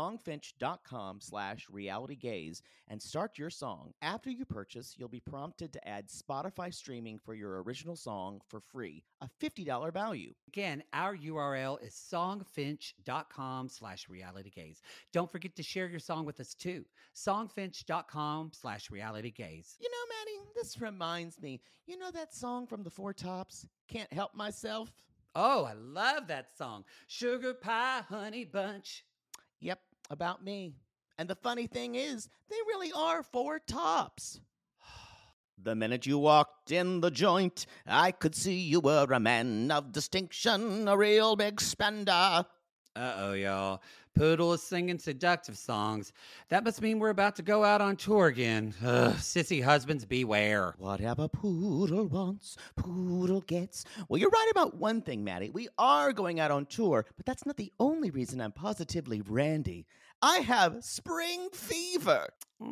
songfinch.com/realitygaze and start your song. After you purchase, you'll be prompted to add Spotify streaming for your original song for free, a $50 value. Again, our URL is songfinch.com/realitygaze. Don't forget to share your song with us too. songfinch.com/realitygaze. You know, Maddie, this reminds me. You know that song from the Four Tops, Can't Help Myself? Oh, I love that song. Sugar Pie Honey Bunch. Yep, about me. And the funny thing is, they really are four tops. The minute you walked in the joint, I could see you were a man of distinction, a real big spender. Uh-oh, y'all. Poodle is singing seductive songs. That must mean we're about to go out on tour again. Ugh, sissy husbands beware. Whatever Poodle wants, Poodle gets. Well, you're right about one thing, Maddie. We are going out on tour, but that's not the only reason I'm positively randy. I have spring fever.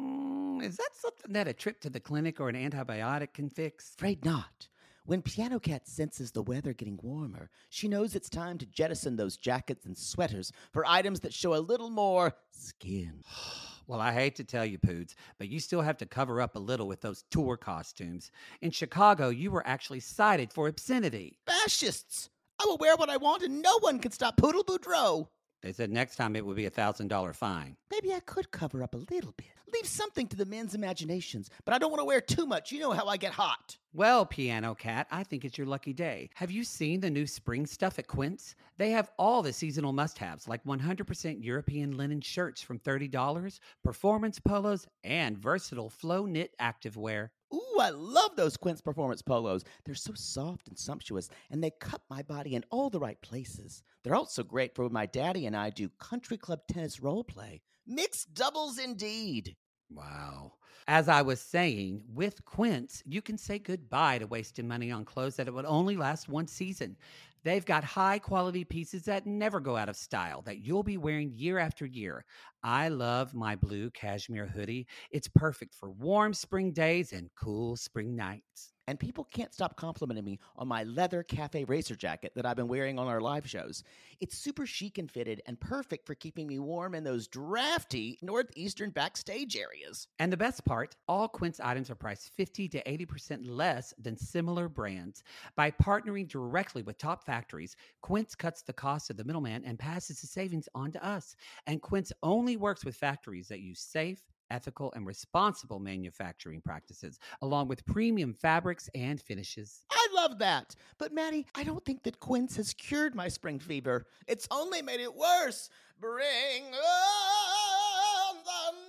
Is that something that a trip to the clinic or an antibiotic can fix? Afraid not. When Piano Cat senses the weather getting warmer, she knows it's time to jettison those jackets and sweaters for items that show a little more skin. Well, I hate to tell you, Poods, but you still have to cover up a little with those tour costumes. In Chicago, you were actually cited for obscenity. Fascists! I will wear what I want and no one can stop Poodle Boudreaux. They said next time it would be a $1,000 fine. Maybe I could cover up a little bit. Leave something to the men's imaginations, but I don't want to wear too much. You know how I get hot. Well, Piano Cat, I think it's your lucky day. Have you seen the new spring stuff at Quince? They have all the seasonal must-haves, like 100% European linen shirts from $30, performance polos, and versatile flow knit activewear. Ooh, I love those Quince Performance polos. They're so soft and sumptuous, and they cut my body in all the right places. They're also great for when my daddy and I do country club tennis role play. Mixed doubles indeed. Wow. As I was saying, with Quince, you can say goodbye to wasting money on clothes that it would only last one season. They've got high-quality pieces that never go out of style, that you'll be wearing year after year. I love my blue cashmere hoodie. It's perfect for warm spring days and cool spring nights. And people can't stop complimenting me on my leather cafe racer jacket that I've been wearing on our live shows. It's super chic and fitted and perfect for keeping me warm in those drafty northeastern backstage areas. And the best part, all Quince items are priced 50 to 80% less than similar brands. By partnering directly with top factories, Quince cuts the cost of the middleman and passes the savings on to us. And Quince only works with factories that use safe, ethical, and responsible manufacturing practices, along with premium fabrics and finishes. I love that. But Maddie, I don't think that Quince has cured my spring fever. It's only made it worse. Bring on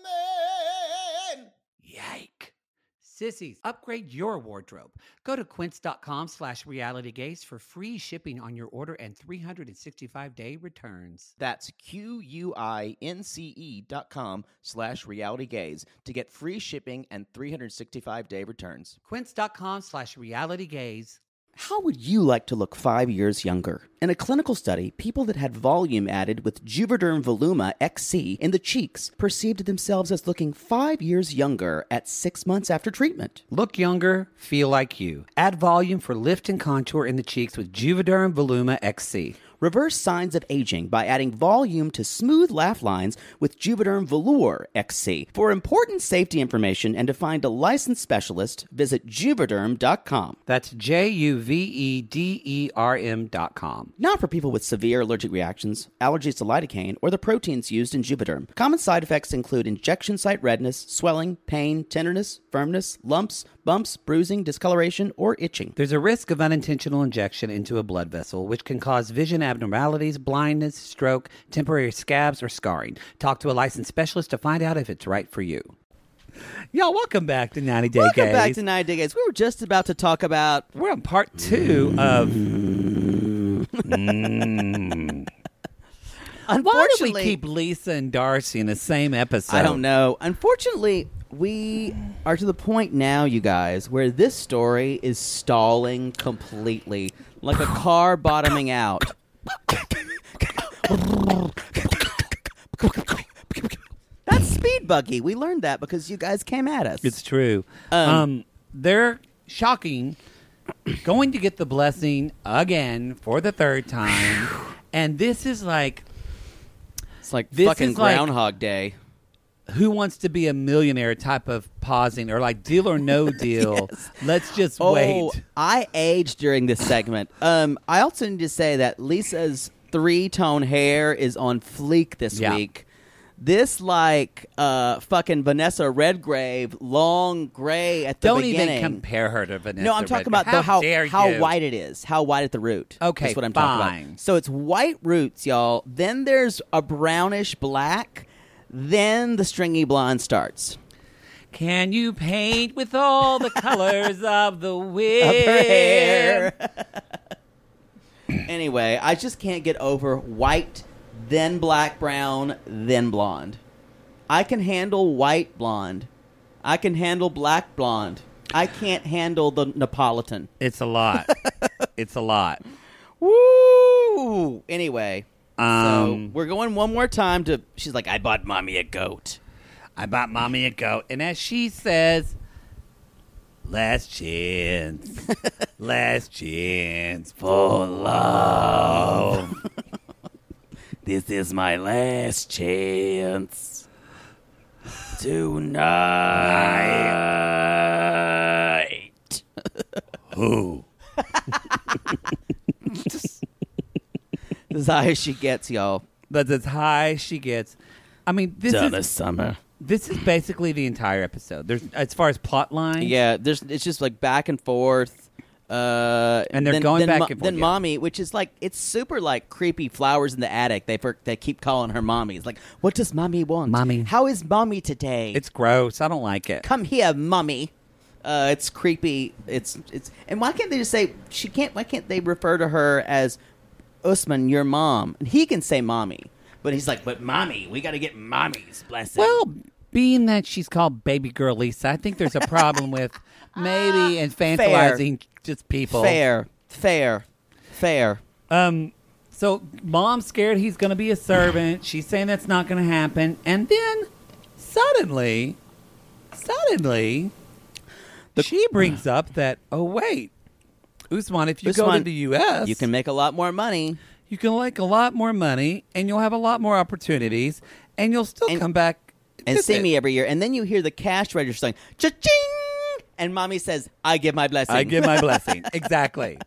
the men. Yike. Sissies, upgrade your wardrobe. Go to quince.com/realitygaze for free shipping on your order and 365-day returns. That's QUINCE.com/realitygaze to get free shipping and 365-day returns. Quince.com/realitygaze. How would you like to look 5 years younger? In a clinical study, people that had volume added with Juvederm Voluma XC in the cheeks perceived themselves as looking 5 years younger at 6 months after treatment. Look younger, feel like you. Add volume for lift and contour in the cheeks with Juvederm Voluma XC. Reverse signs of aging by adding volume to smooth laugh lines with Juvederm Velour XC. For important safety information and to find a licensed specialist, visit Juvederm.com. That's JUVEDERM.com. Not for people with severe allergic reactions, allergies to lidocaine, or the proteins used in Juvederm. Common side effects include injection site redness, swelling, pain, tenderness, firmness, lumps, bumps, bruising, discoloration, or itching. There's a risk of unintentional injection into a blood vessel, which can cause vision abnormalities, blindness, stroke, temporary scabs, or scarring. Talk to a licensed specialist to find out if it's right for you. Y'all, welcome back to 90 Day Gaze. Welcome back to 90 Day Gaze. We were just about to talk about... We're on part 2 of... Why do we keep Lisa and Darcy in the same episode? I don't know. Unfortunately, we are to the point now, you guys, where this story is stalling completely, like a car bottoming out. That's Speed Buggy. We learned that because you guys came at us. It's true. They're shocking, going to get the blessing again for the third time. And this is like It's like This fucking is like- Groundhog Day. Who Wants to Be a Millionaire type of pausing, or like Deal or No Deal. Yes. Let's just Oh, wait. I aged during this segment. I also need to say that Lisa's 3-tone hair is on fleek this Yeah. week. This fucking Vanessa Redgrave, long gray at the Don't beginning. even compare her to Vanessa. No, I'm talking Redgrave. about How dare how you. white it is, how white at the root. Okay, that's what I'm talking fine. about. So it's white roots, y'all. Then there's a brownish black. Then the stringy blonde starts. Can you paint with all the colors of the wind? Of her hair. Anyway, I just can't get over white, then black, brown, then blonde. I can handle white blonde. I can handle black blonde. I can't handle the Neapolitan. It's a lot. It's a lot. Woo! Anyway, so Um, we're going one more time to. She's like, I bought mommy a goat. I bought mommy a goat. And as she says, last chance. Last chance for love. This is my last chance. Tonight. Who? This is how she gets, y'all. That's as high as she gets. I mean, this summer. is basically the entire episode. There's as far as plot lines. Yeah, it's just like back and forth. And they're going back and forth, Then yeah. mommy, which is like, it's super like creepy flowers in the attic. They keep calling her mommy. It's like, what does mommy want? Mommy. How is mommy today? It's gross. I don't like it. Come here, mommy. It's creepy. It's and why can't they just say she can't? Why can't they refer to her as Usman, your mom? And he can say mommy, but he's like, but mommy, we got to get mommy's blessing. Well, being that she's called baby girl Lisa, I think there's a problem with maybe infantilizing just people. fair. So mom's scared he's going to be a servant. She's saying that's not going to happen. And then suddenly, she brings up that, oh, wait, Usman, if you go to Usman, the U.S., You can make a lot more money. you can make a lot more money, and you'll have a lot more opportunities, and you'll still come back And see visit. me every year. And then you hear the cash register saying, cha-ching! And mommy says, I give my blessing. I give my blessing. Exactly.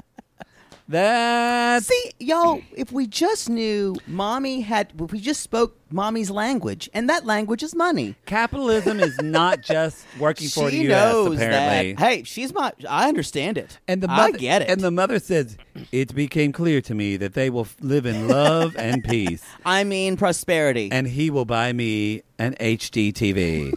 That's See, y'all, if we just knew if we just spoke mommy's language, and that language is money. capitalism is not just working for the She U.S., knows apparently. that. Hey, I understand it. And the I mother, get it. And the mother says, it became clear to me that they will live in love and peace, I mean prosperity. and he will buy me an HD TV.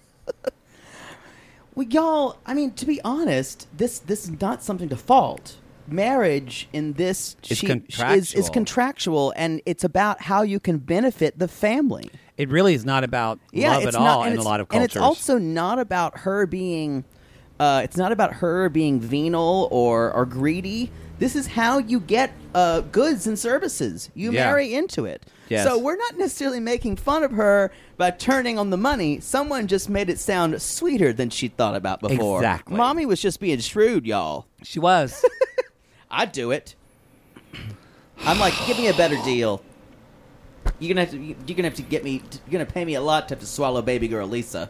Well, y'all, I mean, to be honest, this is not something to fault. Marriage in this It's is contractual. contractual, and it's about how you can benefit the family. It really is not about love it's at not, all and in a it's- lot of and cultures. it's also not about her being. It's not about her being venal or greedy. This is how you get goods and services. You Yeah. marry into it. Yes. So we're not necessarily making fun of her by turning on the money. Someone just made it sound sweeter than she thought about before. Exactly. Mommy was just being shrewd, y'all. She was. I'd do it. I'm like, give me a better deal. You're gonna have to get me. You're gonna pay me a lot to have to swallow baby girl Lisa.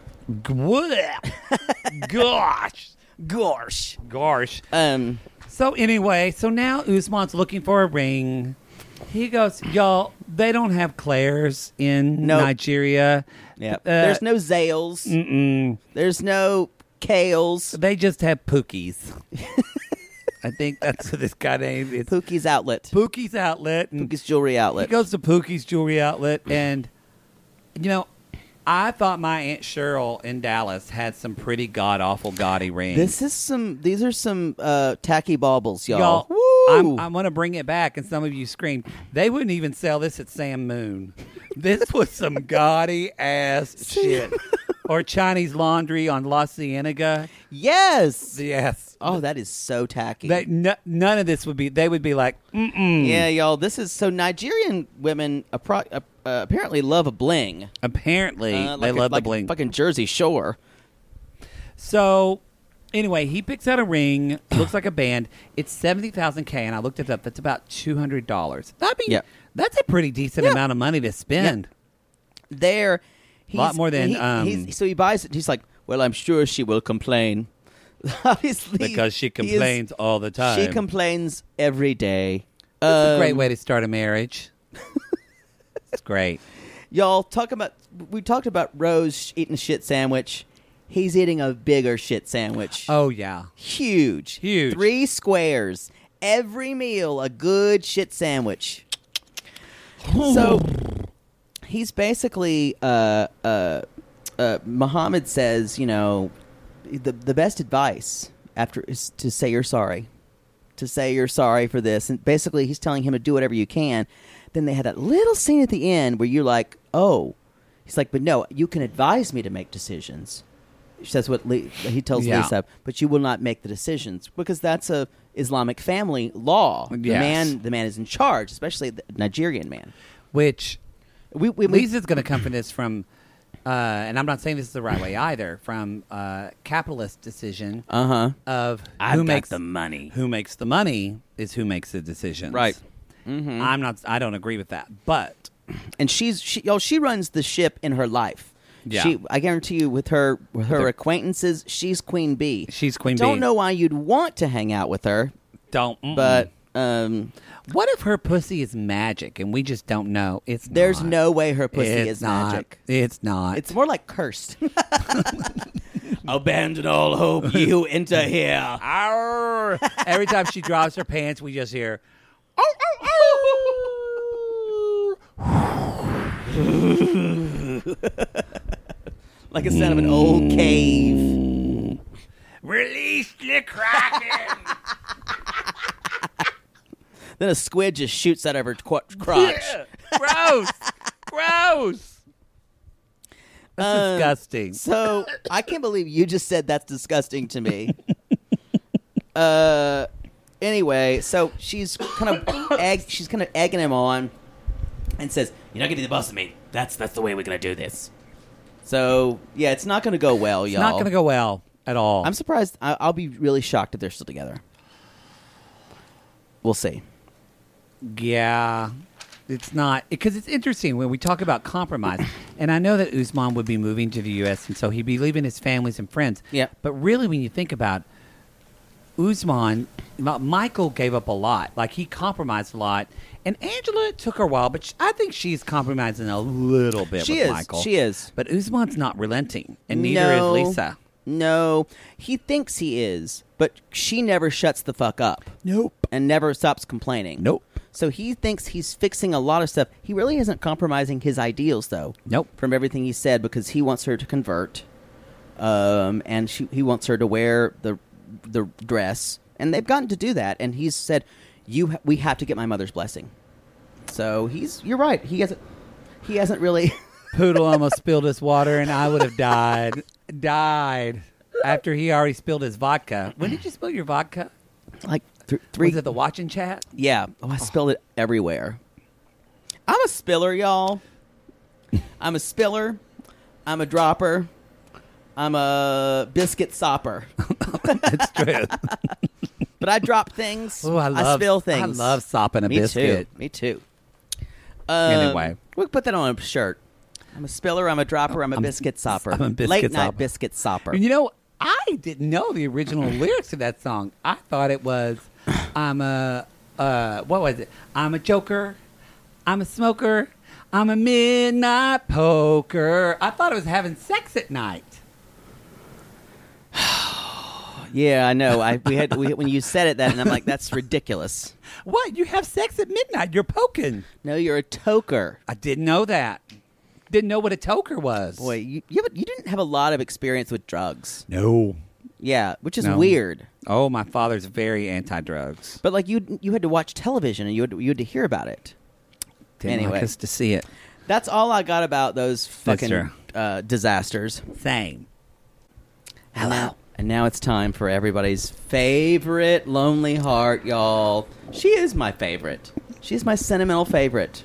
Gosh. Gosh. So anyway, so now Usman's looking for a ring. He goes, y'all, they don't have Claire's in Nope. Nigeria. Yeah. There's no Zales. There's no Kales. They just have Pookies. I think that's what this guy name is. Pookie's Outlet. Pookie's Outlet. And Pookie's Jewelry Outlet. he goes to Pookie's Jewelry Outlet, and, you know, I thought my Aunt Cheryl in Dallas had some pretty god-awful gaudy rings. These are some tacky baubles, y'all. Y'all, I'm going to bring it back, and some of you screamed. They wouldn't even sell this at Sam Moon. This was some gaudy-ass shit. Or Chinese laundry on La Cienega. Yes. Yes. Oh, that is so tacky. None of this would be, they would be like, Yeah, y'all. This is so Nigerian women apparently love a bling. apparently, they love the bling. Fucking Jersey Shore. So, Anyway, he picks out a ring. Looks like a band. It's 70,000 K, and I looked it up. That's about $200. I mean, that's a pretty decent amount of money to spend. There, a lot more than. So he buys it. He's like, well, I'm sure she will complain. Obviously, because she complains all the time. She complains every day. It's a great way to start a marriage. It's great. Y'all, we talked about Rose eating a shit sandwich. He's eating a bigger shit sandwich. Oh, yeah. Huge. 3 squares. Every meal, a good shit sandwich. So, he's basically, Muhammad says, you know, the best advice after is to say you're sorry. To say you're sorry for this. And basically, he's telling him to do whatever you can. Then they had that little scene at the end where you're like, oh. He's like, but no, you can advise me to make decisions. That's what he tells Lisa. But you will not make the decisions because that's a Islamic family law. Yes. The man is in charge, especially the Nigerian man. Which Lisa's going to come from this from, and I'm not saying this is the right way either, from capitalist decision of who makes the money. Who makes the money is who makes the decisions. Right. Mm-hmm. I don't agree with that, but and she runs the ship in her life. Yeah. I guarantee you, with her acquaintances, she's Queen Bee. She's Queen Bee. Don't know why you'd want to hang out with her. Don't. But what if her pussy is magic and we just don't know? There's no way her pussy is magic. It's not. It's more like cursed. Abandon all hope, you enter here. Arr. Every time she drops her pants, we just hear. Like a sound of an old cave. Release the Kraken. Then a squid just shoots out of her crotch. Gross. That's disgusting. So I can't believe you just said that's disgusting to me. Anyway, so she's kind of egging him on, and says, "You're not gonna be the boss of me. That's the way we're gonna do this." So yeah, it's not gonna go well, y'all. It's not gonna go well at all. I'm surprised. I'll be really shocked if they're still together. We'll see. Yeah, it's not, because it's interesting when we talk about compromise. And I know that Usman would be moving to the U.S. and so he'd be leaving his families and friends. Yeah. But really, when you think about Usman, Michael gave up a lot. Like, he compromised a lot. And Angela, it took her a while, but I think she's compromising a little bit with Michael. She is. But Usman's not relenting, and neither is Lisa. No, he thinks he is, but she never shuts the fuck up. Nope. And never stops complaining. Nope. So he thinks he's fixing a lot of stuff. He really isn't compromising his ideals, though. Nope. From everything he said, because he wants her to convert, and he wants her to wear the dress, and they've gotten to do that. And he's said, we have to get my mother's blessing. So you're right. He hasn't really. Poodle almost spilled his water, and I would have died after he already spilled his vodka. When did you spill your vodka? Like 3. Was it the watching chat? Yeah. Oh, I spilled it everywhere. I'm a spiller, y'all. I'm a spiller. I'm a dropper. I'm a biscuit sopper. That's true. But I drop things. Ooh, I spill things. I love sopping a biscuit. Me too. Anyway. We'll put that on a shirt. I'm a spiller, I'm a dropper, I'm a biscuit sopper. I'm a biscuit Late night sopper. biscuit sopper. You know, I didn't know the original lyrics to that song. I thought it was, what was it? I'm a joker, I'm a smoker, I'm a midnight poker. I thought it was having sex at night. Yeah, I know. When you said it, and I'm like, that's ridiculous. What? You have sex at midnight? You're poking. No, you're a toker. I didn't know that. Didn't know what a toker was. Boy, you didn't have a lot of experience with drugs. No. Yeah, which is weird. Oh, my father's very anti-drugs. But like you had to watch television and you had to hear about it. Didn't like us to see it. That's all I got about those fucking disasters. Same. Hello. And now it's time for everybody's favorite Lonely Heart, y'all. She is my favorite. She's my sentimental favorite.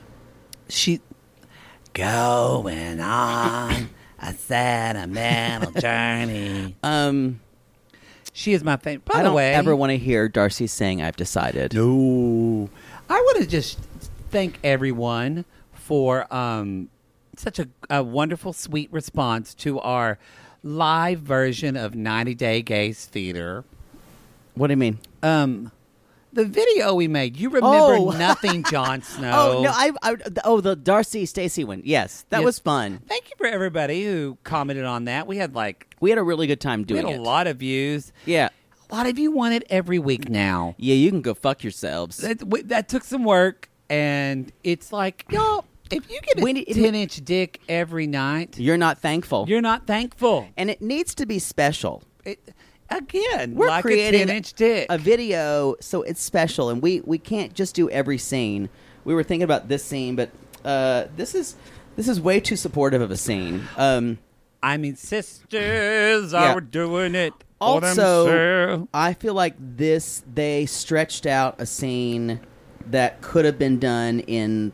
Going on a sentimental journey. She is my favorite. By I the don't way, ever want to hear Darcy saying, "I've decided." No. I want to just thank everyone for such a wonderful, sweet response to our live version of 90 Day Gays Theater. What do you mean? The video we made. You remember nothing, Jon Snow. Oh, the Darcy Stacey one. Yes, that was fun. Thank you for everybody who commented on that. We had a really good time doing it. We had a lot of views. Yeah. A lot of you want it every week now. Yeah, you can go fuck yourselves. That took some work, and it's like, y'all, if you get a 10-inch dick every night, you're not thankful. You're not thankful. And it needs to be special. Again, we're like creating a 10-inch dick. A video, so it's special, and we can't just do every scene. We were thinking about this scene, but this is way too supportive of a scene. I mean, sisters are doing it. Also, I feel like they stretched out a scene that could have been done in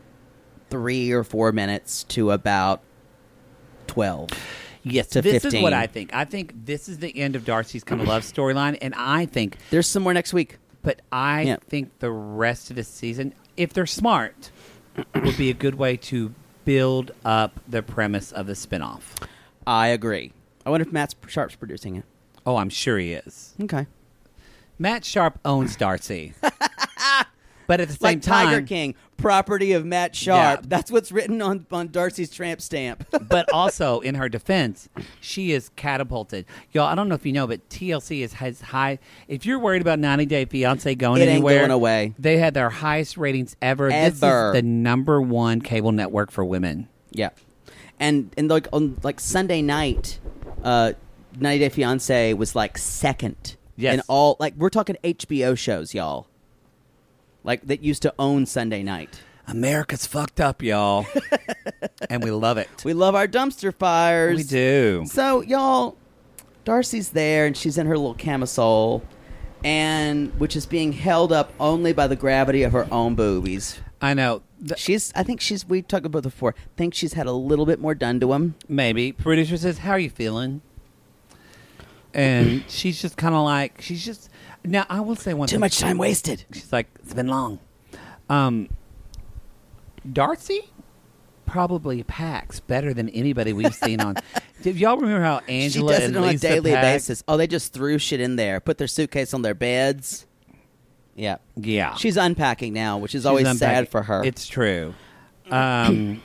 3 or 4 minutes to about 12. Yes, to this 15. is what I think. I think this is the end of Darcy's Come to Love storyline, and I think there's some more next week. But I think the rest of the season, if they're smart, will be a good way to build up the premise of the spinoff. I agree. I wonder if Matt Sharp's producing it. Oh, I'm sure he is. Okay. Matt Sharp owns Darcy. But at the same like time, Tiger King, property of Matt Sharp. Yeah. That's what's written on Darcy's tramp stamp. But also, in her defense, she is catapulted. Y'all, I don't know if you know, but TLC has high. If you're worried about 90 Day Fiance going anywhere, ain't going away. They had their highest ratings ever. This is the #1 cable network for women. Yeah, and on Sunday night, 90 Day Fiance was second. Yes, and all we're talking HBO shows, y'all. That used to own Sunday night. America's fucked up, y'all. And we love it. We love our dumpster fires. We do. So, y'all, Darcy's there, and she's in her little camisole, which is being held up only by the gravity of her own boobies. I know. We talked about it before, think she's had a little bit more done to him. Maybe. Producer says, how are you feeling? And she's just kind of now, I will say one thing. Too much time wasted. She's like, it's been long. Darcy probably packs better than anybody we've seen on. Do y'all remember how Angela she does and it on Lisa a daily pack? basis? Oh, they just threw shit in there, put their suitcase on their beds. Yeah. Yeah. She's unpacking now, which is always sad for her. It's true. And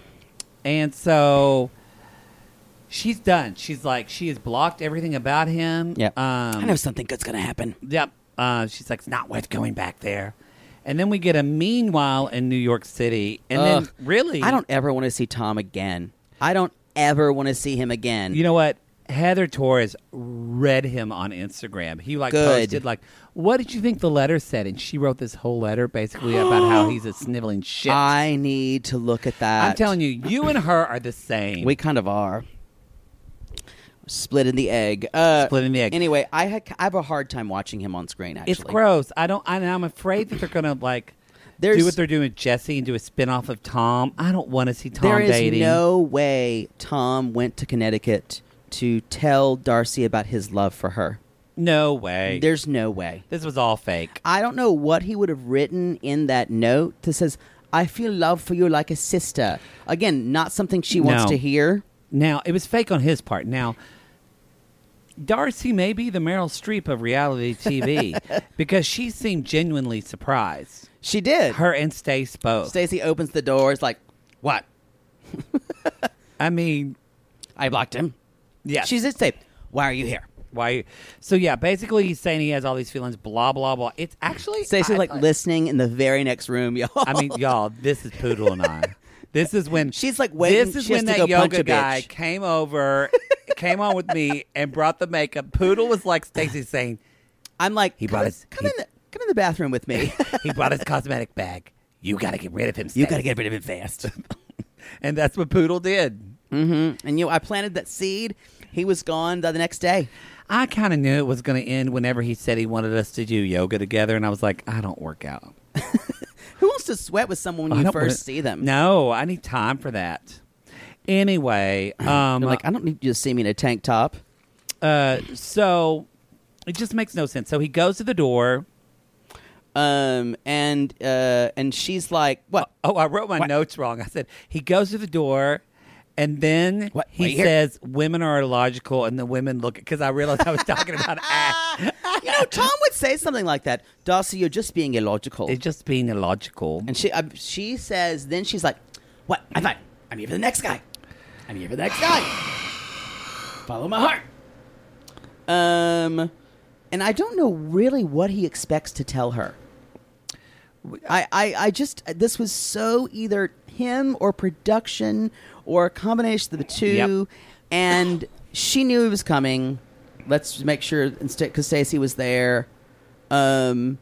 so she's done. She's she has blocked everything about him. Yep. I know something good's going to happen. Yep. She's like, it's not worth going back there. And then we get a meanwhile in New York City. And then really, I don't ever want to see Tom again. I don't ever want to see him again. You know what? Heather Torres read him on Instagram. He Good. posted what did you think the letter said? And she wrote this whole letter basically about how he's a sniveling shit. I need to look at that. I'm telling you, you and her are the same. We kind of are. Splitting the egg. Splitting the egg. Anyway, I have a hard time watching him on screen, actually. It's gross. I'm afraid that they're going to do what they're doing with Jesse and do a spinoff of Tom. I don't want to see Tom dating. There is no way Tom went to Connecticut to tell Darcy about his love for her. No way. There's no way. This was all fake. I don't know what he would have written in that note that says, I feel love for you like a sister. Again, not something she wants to hear. Now, it was fake on his part. Now, Darcy may be the Meryl Streep of reality TV because she seemed genuinely surprised. She did. Her and Stace both. Stacey opens the door. It's like, what? I mean, I blocked him. Yeah. She did say, why are you here? Why? So, yeah, basically he's saying he has all these feelings, blah, blah, blah. It's actually... Stacey's listening in the very next room, y'all. I mean, y'all, this is Poodle and I. This is when... She's waiting. This is when that yoga guy came over, came on with me, and brought the makeup. Poodle was like Stacey saying... I'm like, come in the bathroom with me. He brought his cosmetic bag. You got to get rid of him, You got to get rid of him fast. And that's what Poodle did. Mm-hmm. And, I planted that seed. He was gone the next day. I kind of knew it was going to end whenever he said he wanted us to do yoga together, and I was like, I don't work out. Who wants to sweat with someone when you first see them? No, I need time for that. Anyway, I don't need you to see me in a tank top. So It just makes no sense. So he goes to the door. And she's like, what? Oh, I wrote my notes wrong. I said, he goes to the door, and then he here? says, women are illogical, and the women look, because I realized I was talking about ass. Tom would say something like that. Darcy, you're just being illogical. It's just being illogical. And she says, then she's like, what? I'm fine. I'm here for the next guy. Follow my heart. And I don't know really what he expects to tell her. I just, this was so either him or production or a combination of the two. Yep. And she knew he was coming. Let's make sure, because Stacey was there. I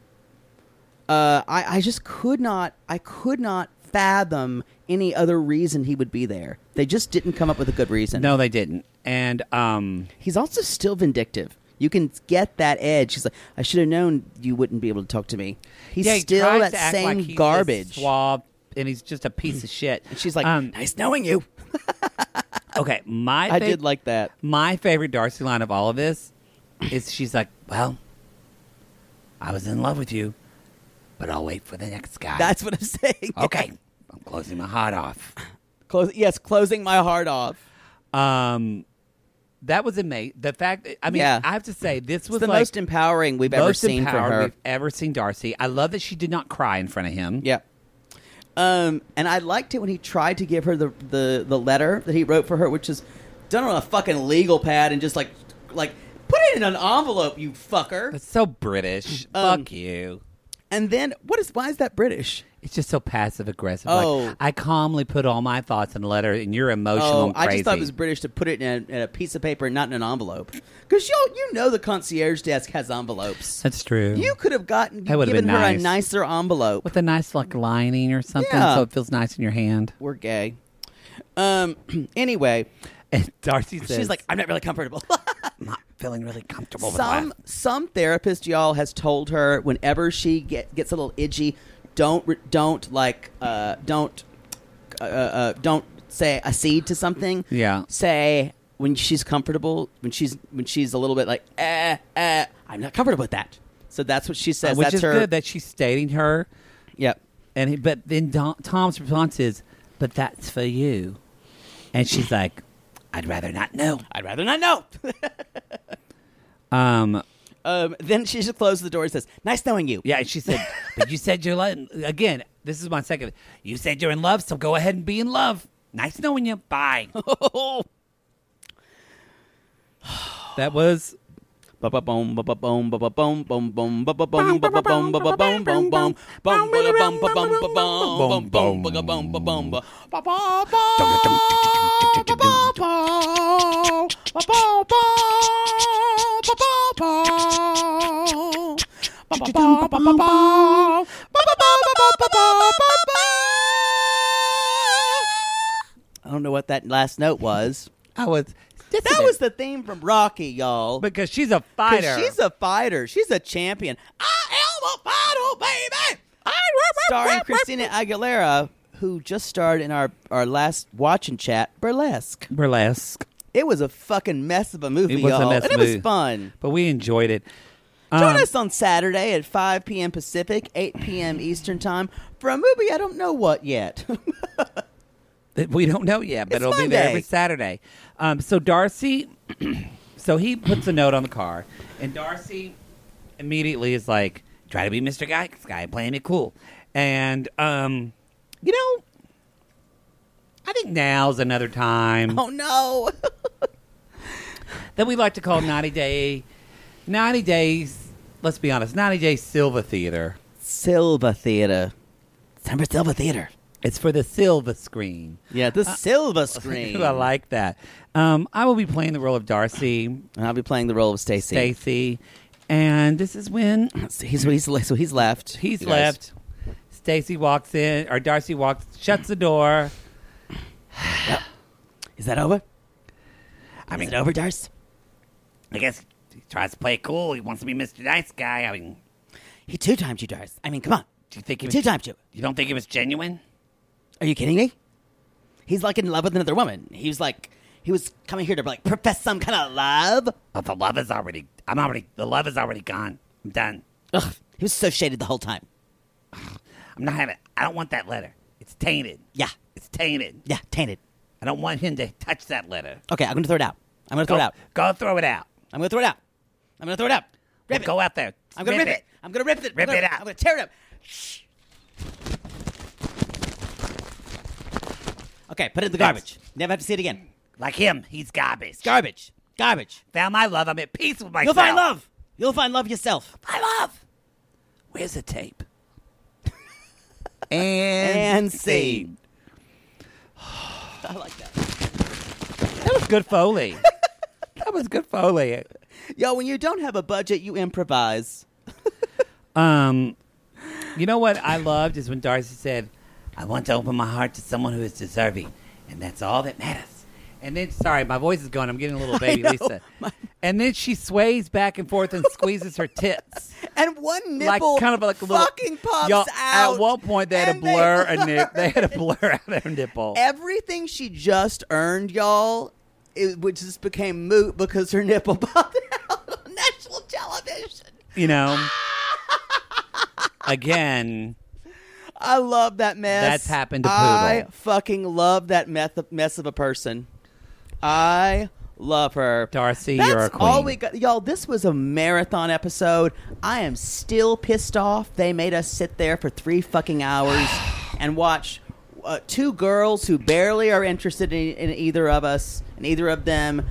just could not fathom any other reason he would be there. They just didn't come up with a good reason. No, they didn't. And he's also still vindictive. You can get that edge. He's like, I should have known you wouldn't be able to talk to me. He's he still tries that to act same like he's garbage. this Swab, and he's just a piece of shit. And she's like, nice knowing you. Okay, I did like that. My favorite Darcy line of all of this is she's like, well, I was in love with you, but I'll wait for the next guy. That's what I'm saying. Okay, I'm closing my heart off. Closing my heart off. That was amazing. The fact, I have to say, this was the most empowering we've ever seen for her. We've ever seen Darcy. I love that she did not cry in front of him. Yeah. And I liked it when he tried to give her the letter that he wrote for her, which is done on a fucking legal pad and just like put it in an envelope, you fucker. It's so British. Fuck you. And then why is that British? It's just so passive aggressive. Oh. Like, I calmly put all my thoughts in a letter, and you're emotional and crazy. I just thought it was British to put it in a piece of paper and not in an envelope. Because you know the concierge desk has envelopes. That's true. You could have given been her nice. a nicer envelope. With a nice lining or something, Yeah. so it feels nice in your hand. We're gay. Anyway. And Darcy says, she's like, I'm not really comfortable. I'm not feeling really comfortable with that. Some therapist, y'all, has told her whenever she gets a little itchy, don't say accede to something. Yeah. Say when she's comfortable, when she's a little bit like, I'm not comfortable with that. So that's what she says. Which that's is her. good that she's stating her. Yep. But then Tom's response is, but that's for you. And she's like, I'd rather not know. Then she just closes the door and says, nice knowing you. Yeah, and she said, but you said you're again, this is my second. You said you're in love, so go ahead and be in love. Nice knowing you. Bye. That was... I don't know what that last note was. That was the theme from Rocky, y'all. Because she's a fighter. She's a fighter. She's a champion. I am a fighter, baby. Starring Christina Aguilera, who just starred in our last watch and chat, Burlesque. It was a fucking mess of a movie, It was y'all. a mess and of it a movie. was fun. But we enjoyed it. Join us on Saturday at 5 p.m. Pacific, 8 p.m. Eastern Time for a movie I don't know what yet. That we don't know yet, but It's it'll be there Monday. every Saturday. So Darcy, so he puts a note on the car, and Darcy immediately is like, try to be Mr. Guy, because Guy playing it cool. And, I think now's another time Oh, no. that we like to call 90 Days, let's be honest, 90 Days Silva Theater. Silva Theater. Time for Silva Theater. It's for the Silva screen. Yeah, the Silva screen. I like that. I will be playing the role of Darcy. And I'll be playing the role of Stacy. And this is when He's left. he's You guys. left. Stacy walks in, or Darcy shuts the door. Is that over? Is it over, Darce? I guess he tries to play it cool. He wants to be Mr. Nice Guy. I mean, He two-timed you, Darce. I mean, come on. do you think He he was, two-timed you. you don't think it was genuine? Are you kidding me? He's like in love with another woman. He was coming here to like profess some kind of love. Oh, the love is already The love is already gone. I'm done. Ugh, he was so shaded the whole time. I'm not having. I don't want that letter. It's tainted. Yeah. It's tainted. Yeah, tainted. I don't want him to touch that letter. Okay, I'm going to throw it out. Go throw it out. Go throw it out. I'm going to throw it out. Rip it. Go out there. I'm going to rip it. I'm going to rip it. Rip it out. I'm going to tear it up. Shh. Okay, put it in the garbage. Never have to see it again. Like him, he's garbage. Garbage. Found my love. I'm at peace with myself. You'll find love yourself. My love. Where's the tape? and scene. I like that. That was good Foley. Yo, when you don't have a budget, you improvise. You know what I loved is when Darcy said, I want to open my heart to someone who is deserving, and that's all that matters. And then, sorry, my voice is going. I'm getting a little baby Lisa. And then she sways back and forth and squeezes her tits. And one nipple kind of like a little, fucking pops out. At one point, they had to blur a nip. They had to blur out their nipple. Everything she just earned, y'all, which just became moot because her nipple popped out on national television. You know, again, I love that mess. That's happened to Poodle. I fucking love that mess of a person. I love her. Darcy, That's you're a queen. all we got. Y'all, this was a marathon episode. I am still pissed off. They made us sit there for 3 fucking hours and watch two girls who barely are interested in either of us, and either of them,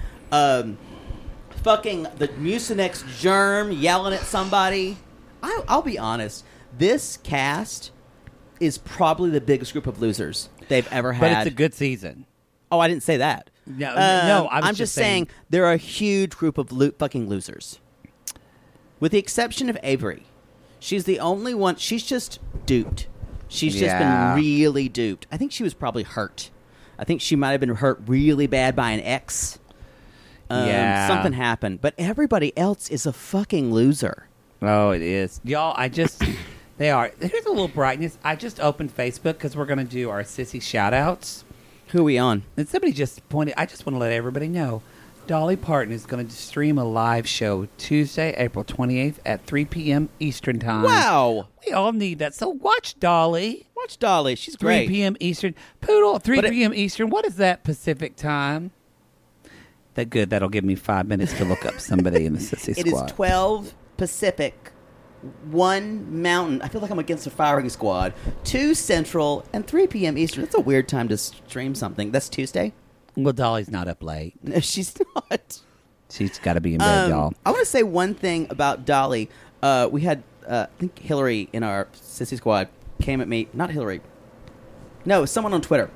fucking the Mucinex germ yelling at somebody. I'll be honest. This cast is probably the biggest group of losers they've ever had. But it's a good season. Oh, I didn't say that. No, I'm just saying they're a huge group of fucking losers. With the exception of Avery. She's the only one. She's just duped. She's just been really duped. I think she was probably hurt. I think she might have been hurt really bad by an ex. Something happened. But everybody else is a fucking loser. Oh, it is. Y'all, they are. Here's a little brightness. I just opened Facebook because we're going to do our sissy shout-outs. Who are we on? And somebody just pointed, I just want to let everybody know, Dolly Parton is going to stream a live show Tuesday, April 28th at 3 p.m. Eastern Time. Wow. We all need that. So watch Dolly. Watch Dolly. She's great. 3 p.m. Eastern. Poodle, 3 p.m. Eastern. What is that Pacific time? That'll give me 5 minutes to look up somebody in the sissy squad. It is 12 Pacific, 1 Mountain. I feel like I'm against a firing squad. 2 Central and 3 p.m. Eastern. That's a weird time to stream something. That's Tuesday? Well, Dolly's not up late. No, she's not. She's got to be in bed, y'all. I want to say one thing about Dolly. We had, I think Hillary in our sissy squad came at me. Not Hillary. No, someone on Twitter.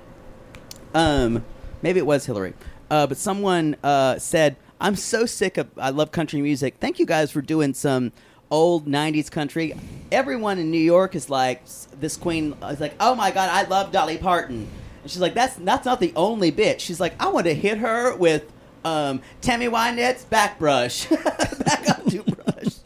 Maybe it was Hillary. But someone said, I'm so sick of, I love country music. Thank you guys for doing some old 90s country. Everyone in New York is like, this queen is like, oh my God, I love Dolly Parton. And she's like, that's not the only bit. She's like, I want to hit her with Tammy Wynette's back brush. Back up to brush.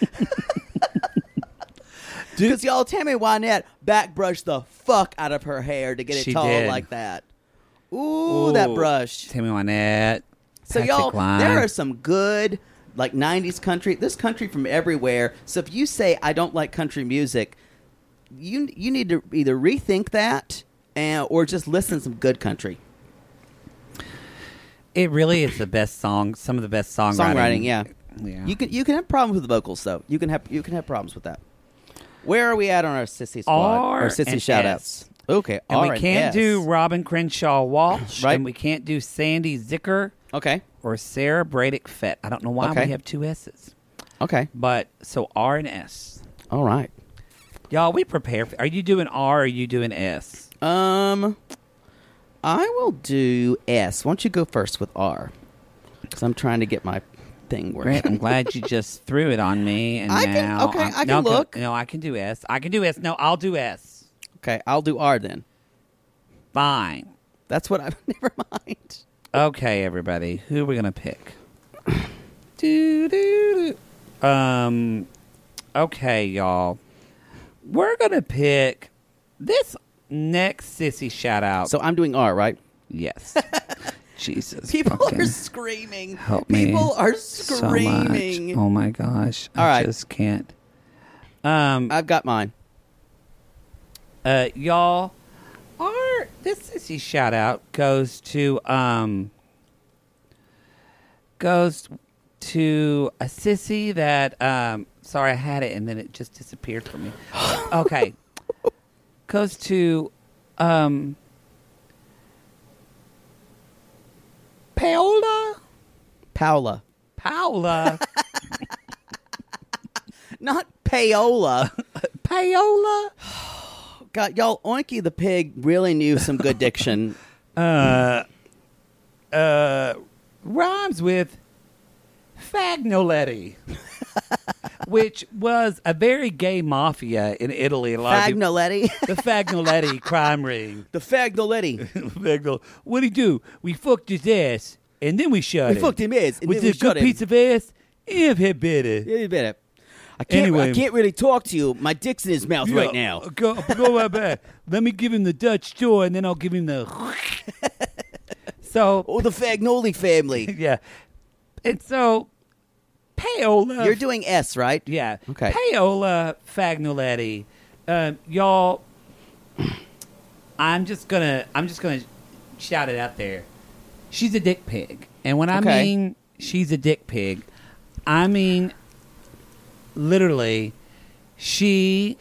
Because y'all, Tammy Wynette back brushed the fuck out of her hair to get it tall like that. Ooh, that brush. Tammy Wynette. So y'all, there are some good like 90s country. There's country from everywhere. So if you say I don't like country music, you need to either rethink that or just listen to some good country. It really is the best song. Some of the best songwriting. Yeah. You can have problems with the vocals though. You can have problems with that. Where are we at on our sissy squad? Our sissy shout-outs. Okay, and we can't do Robin Crenshaw Walsh, right? And we can't do Sandy Zicker, or Sarah Bradick Fett. I don't know why we have 2 S's. Okay, but so R and S. All right, y'all. We prepare. Are you doing R? Or are you doing S? I will do S. Why don't you go first with R? Because I'm trying to get my thing working. Great. I'm glad you just threw it on me. And I can look. No, I can do S. I can do S. No, I'll do S. Okay, I'll do R then. Fine. That's what I've never mind. Okay, everybody. Who are we going to pick? Okay, y'all. We're going to pick this next sissy shout out. So I'm doing R, right? Yes. Jesus. People fucking are screaming. help me. People are so screaming. much. Oh my gosh. All I right. just can't. I've got mine. Y'all, this sissy shout out goes to a sissy that sorry, I had it and then it just disappeared from me. Okay. Goes to Paola. Not payola. Paola. God, y'all, Oinky the pig really knew some good diction. Rhymes with Fagnoletti, which was a very gay mafia in Italy. Fagnoletti? The Fagnoletti crime ring. The Fagnoletti. What'd he do? We fucked his ass, and then we shot him. We fucked him ass, and Was then we it a good shot him. piece of ass? Yeah, better. Yeah, you better. I can't really talk to you. My dick's in his mouth right now. Go right back. Let me give him the Dutch door, and then I'll give him the... So... Oh, the Fagnoli family. Yeah. And so, Paola... You're doing S, right? Yeah. Okay. Paola Fagnoletti. Y'all, I'm just gonna shout it out there. She's a dick pig. And when I mean she's a dick pig, I mean... Literally, she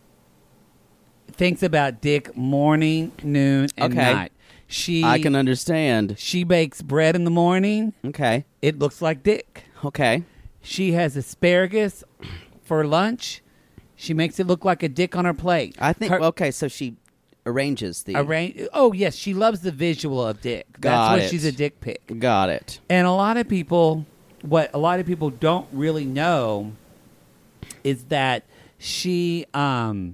thinks about dick morning, noon, and night. I can understand. She bakes bread in the morning. Okay. It looks like dick. Okay. She has asparagus for lunch. She makes it look like a dick on her plate. I think, so she arranges the... Oh, yes, she loves the visual of dick. That's why she's a dick pig. Got it. And what a lot of people don't really know is that she also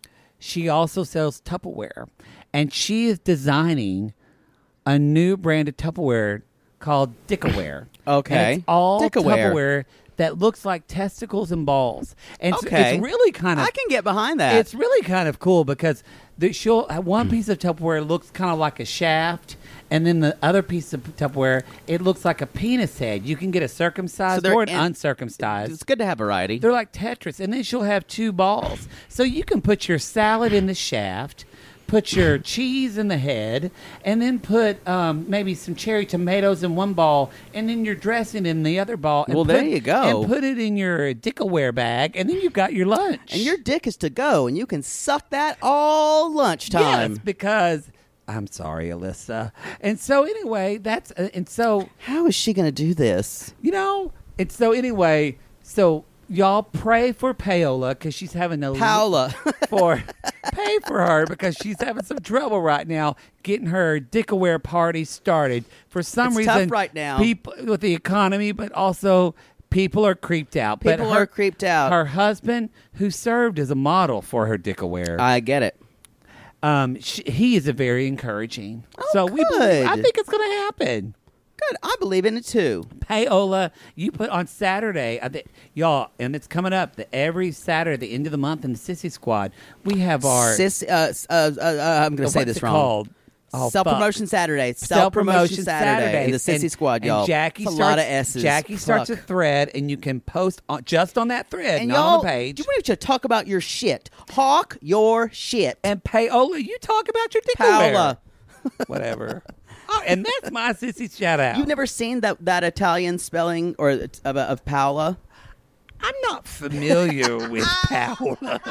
sells Tupperware, and she is designing a new brand of Tupperware called Dickaware. Okay, and it's all Dickaware. Tupperware that looks like testicles and balls, and it's really kind of... I can get behind that. It's really kind of cool because she'll one piece of Tupperware looks kind of like a shaft. And then the other piece of Tupperware, it looks like a penis head. You can get a circumcised or an uncircumcised. It's good to have variety. They're like Tetris. And then she'll have two balls. So you can put your salad in the shaft, put your cheese in the head, and then put maybe some cherry tomatoes in one ball, and then your dressing in the other ball. And there you go. And put it in your Dickaware bag, and then you've got your lunch. And your dick is to go, and you can suck that all lunchtime. Yes, because... I'm sorry, Alyssa. And so anyway, how is she going to do this? And so anyway, so y'all pray for Paola because she's having a Paola pay for her because she's having some trouble right now getting her Dickaware party started. For some reason, tough right now. People with the economy, but also people are creeped out. People are creeped out. Her husband, who served as a model for her Dickaware, I get it. He is a very encouraging. So good. I think it's going to happen. Good. I believe in it too. Paola, you put on Saturday, y'all, and it's coming up. Every Saturday, the end of the month, in the Sissy Squad, we have our I'm going to say this wrong. Called? Self-promotion Saturday. Self-promotion Saturday. In the Sissy Squad, y'all. And Jackie a lot of S's. Jackie starts a thread, and you can post just on that thread, and not y'all, on the page. You want to talk about your shit. Hawk your shit. And Paola, you talk about your Dickaware. Paola. Whatever. Oh, and that's my Sissy shout out. You've never seen that Italian spelling of Paola? I'm not familiar with Paola.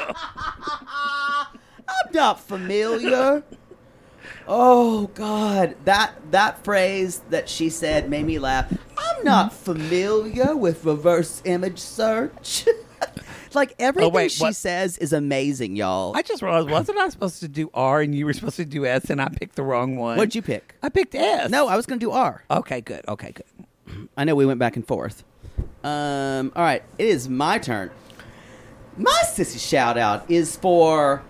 I'm not familiar. Oh, God. That phrase that she said made me laugh. I'm not familiar with reverse image search. Like, everything she says is amazing, y'all. I just realized, wasn't I supposed to do R and you were supposed to do S and I picked the wrong one? What'd you pick? I picked S. No, I was going to do R. Okay, good. I know we went back and forth. All right. It is my turn. My sissy shout-out is for...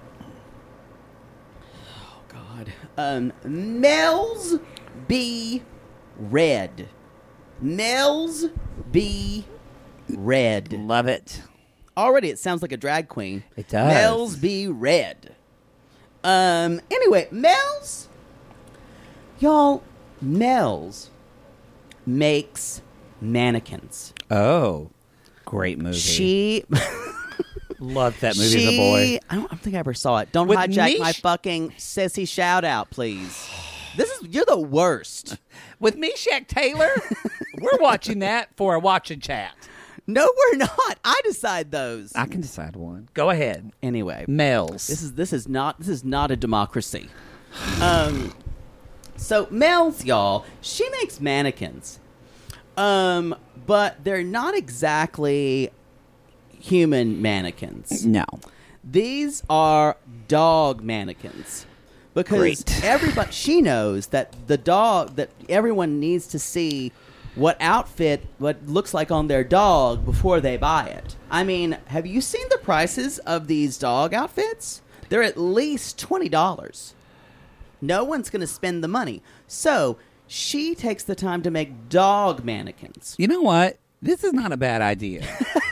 Nels B. Red. Nels B. Red. Love it. Already, it sounds like a drag queen. It does. Nels B. Red. Anyway, Mel's... Y'all, Mel's makes mannequins. Oh, great movie. She loved that movie as a boy. I don't think I ever saw it. Don't With hijack Mish- my fucking sissy shout out, please. You're the worst. With Meshack Taylor, we're watching that for a watch and chat. No, we're not. I decide those. I can decide one. Go ahead. Anyway, Mel's. this is not a democracy. So Mel's, y'all, she makes mannequins. But they're not exactly human mannequins. No. These are dog mannequins. Because Great. she knows that that everyone needs to see what looks like on their dog before they buy it. I mean, have you seen the prices of these dog outfits? They're at least $20. No one's going to spend the money. So she takes the time to make dog mannequins. You know what? This is not a bad idea.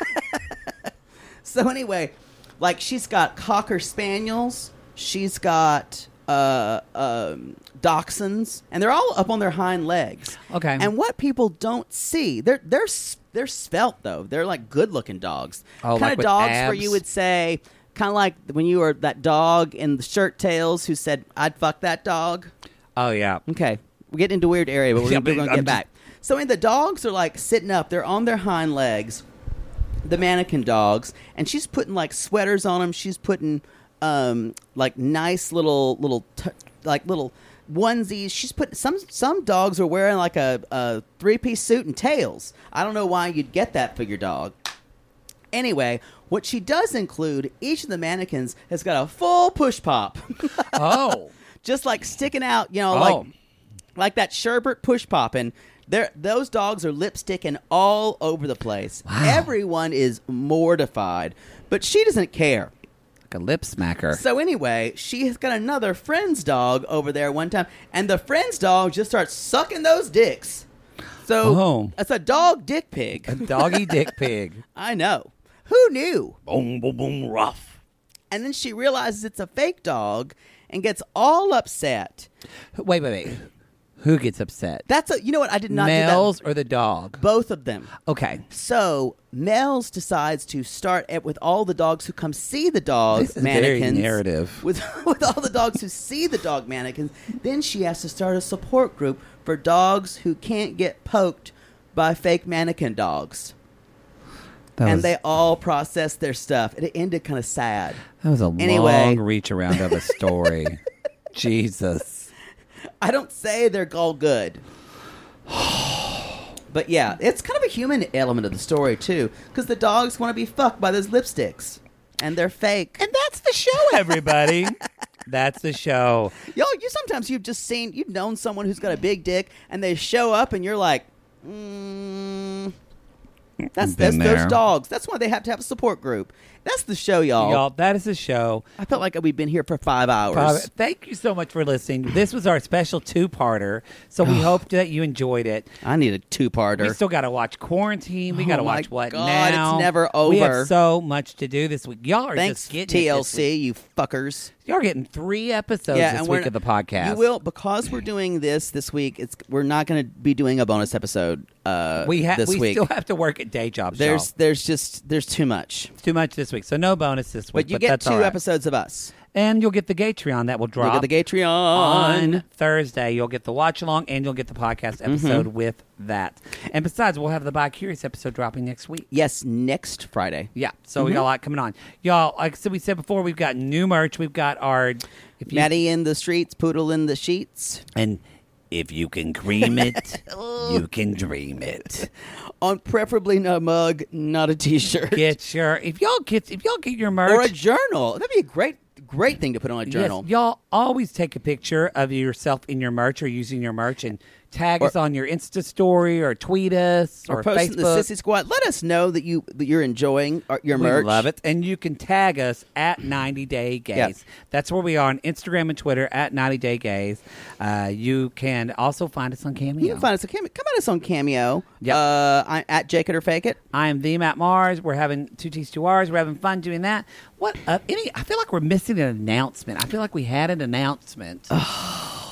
So anyway, like she's got Cocker Spaniels. She's got Dachshunds, and they're all up on their hind legs. Okay. And what people don't see, they're svelte though. They're like good looking dogs. Oh, kind like of with dogs where abs? you would say, kind of like when you were that dog in the Shirt Tales who said, "I'd fuck that dog." Oh, yeah. Okay, we're getting into a weird area, but we're Yeah, going to but get I'm back. So, the dogs are like sitting up. They're on their hind legs, the mannequin dogs, and she's putting like sweaters on them. She's putting like nice little onesies. She's putting some dogs are wearing like a 3-piece suit and tails. I don't know why you'd get that for your dog. Anyway, what she does include, each of the mannequins has got a full push pop. Oh. Just like sticking out, you know, Oh. like that sherbet push pop. And those dogs are lipsticking all over the place. Wow. Everyone is mortified, but she doesn't care. Like a lip smacker. So anyway, she has got another friend's dog over there one time, and the friend's dog just starts sucking those dicks. So it's a dog dick pig. A doggy dick pig. I know. Who knew? Boom, boom, boom, rough. And then she realizes it's a fake dog and gets all upset. Wait. Who gets upset? You know what? I did not Males do that. or the dog? Both of them. Okay. So Mel's decides to start with all the dogs who come see the dog This is very mannequins. narrative. With all the dogs who see the dog mannequins, then she has to start a support group for dogs who can't get poked by fake mannequin dogs. And they all process their stuff. It ended kind of sad. That was a long reach around of a story. Jesus. I don't say they're all good. But yeah, it's kind of a human element of the story, too. Because the dogs want to be fucked by those lipsticks. And they're fake. And that's the show, everybody. That's the show. Sometimes you've known someone who's got a big dick, and they show up, and you're like, that's those dogs. That's why they have to have a support group. That's the show, y'all. Y'all, that is the show. I felt like we've been here for 5 hours. Thank you so much for listening. This was our special 2-parter, so we hope that you enjoyed it. I need a 2-parter. We still got to watch Quarantine. We got to watch What God, Now. it's never over. We have so much to do this week. Y'all are Thanks, just getting it this week. TLC, you fuckers. Y'all are getting 3 episodes this week of the podcast. You will, because we're doing this week. We're not going to be doing a bonus episode this we week. still have to work at day jobs. There's too much. It's too much this week, so no bonus this week. But you get that's 2 all right. episodes of us. And you'll get the Gatreon that will drop. You'll get the Gatreon on Thursday. You'll get the watch along, and you'll get the podcast episode with that. And besides, we'll have the Bi-Curious episode dropping next week. Yes, next Friday. Yeah, so we got a lot coming on. Y'all, like we said before, we've got new merch. We've got our... Maddie in the streets, Poodle in the sheets. And if you can cream it, you can dream it. On preferably a mug, not a T-shirt. If y'all get your merch... Or a journal. That'd be a great thing to put on a journal. Yes, y'all always take a picture of yourself in your merch or using your merch and tag us on your Insta story or tweet us or post Facebook. in the Sissy Squad. Let us know that you're enjoying your merch. We love it. And you can tag us at 90 Day Gaze. Yep. That's where we are on Instagram and Twitter at 90 Day Gaze. You can also find us on Cameo. You can find us on Cameo. Come at us on Cameo. Yep. I'm at Jake It or Fake It. I am the Matt Mars. We're having 2 T's, 2 R's. We're having fun doing that. What? I feel like we're missing an announcement. I feel like we had an announcement.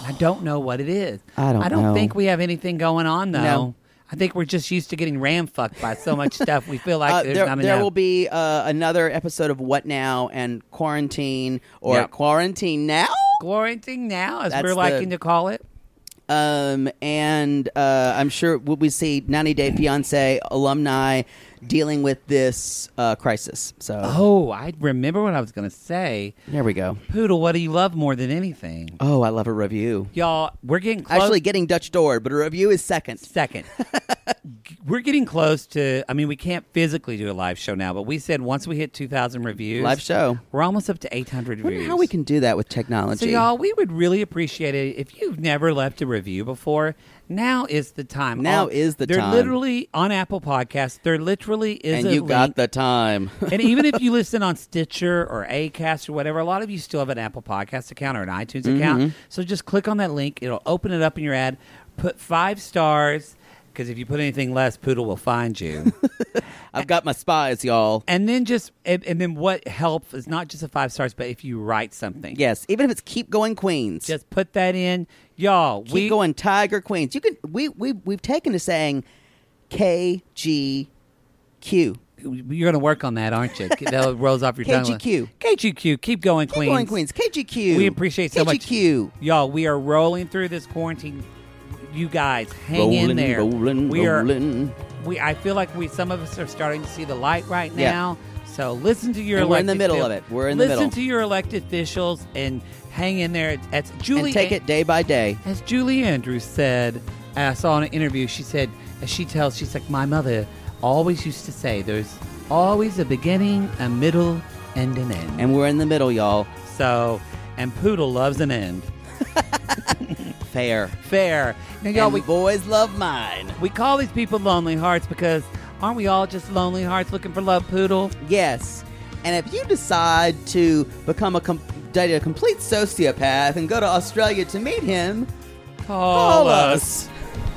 I don't know what it is. I don't know. think we have anything going on, though. No. I think we're just used to getting ram-fucked by so much stuff. We feel like there's not enough. There will be another episode of What Now and Quarantine, or Quarantine Now? Quarantine Now, as That's we're liking to call it. And I'm sure we see 90 Day Fiancé alumni dealing with this crisis. So, I remember what I was going to say. There we go. Poodle, what do you love more than anything? Oh, I love a review. Y'all, we're getting close. Actually, getting Dutch Door, but a review is second. We're getting close to, we can't physically do a live show now, but we said once we hit 2,000 reviews. Live show. We're almost up to 800 I wonder reviews. how we can do that with technology. So, y'all, we would really appreciate it if you've never left a review before. Now is the time. Now is the They're time. literally on Apple Podcasts. There literally is and a you link. got the time. And even if you listen on Stitcher or Acast or whatever, a lot of you still have an Apple Podcast account or an iTunes account. So just click on that link. It'll open it up in your ad. Put 5 stars, because if you put anything less, Poodle will find you. I've got my spies, y'all. And then and then what helps is not just a 5 stars, but if you write something. Yes, even if it's Keep Going Queens. Just put that in. Y'all, Keep Going Tiger Queens. You can we've taken to saying KGQ. You're going to work on that, aren't you? That rolls off your tongue. KGQ. KGQ. Keep going, Queens. Keep Going Queens. KGQ. We appreciate so much. KGQ. Y'all, we are rolling through this quarantine. You guys, hang in there. Rolling. I feel like some of us are starting to see the light right now. So listen to your and elected we're in the middle of it. We're in the middle. Listen to your elected officials and hang in there. It's Julie. And take it day by day. As Julie Andrews said, I saw in an interview, she said, she's like, my mother always used to say, there's always a beginning, a middle, and an end. And we're in the middle, y'all. So, and Poodle loves an end. Fair. Now, y'all, we boys love mine. We call these people lonely hearts because aren't we all just lonely hearts looking for love, Poodle? Yes. And if you decide to become date a complete sociopath and go to Australia to meet him, call us.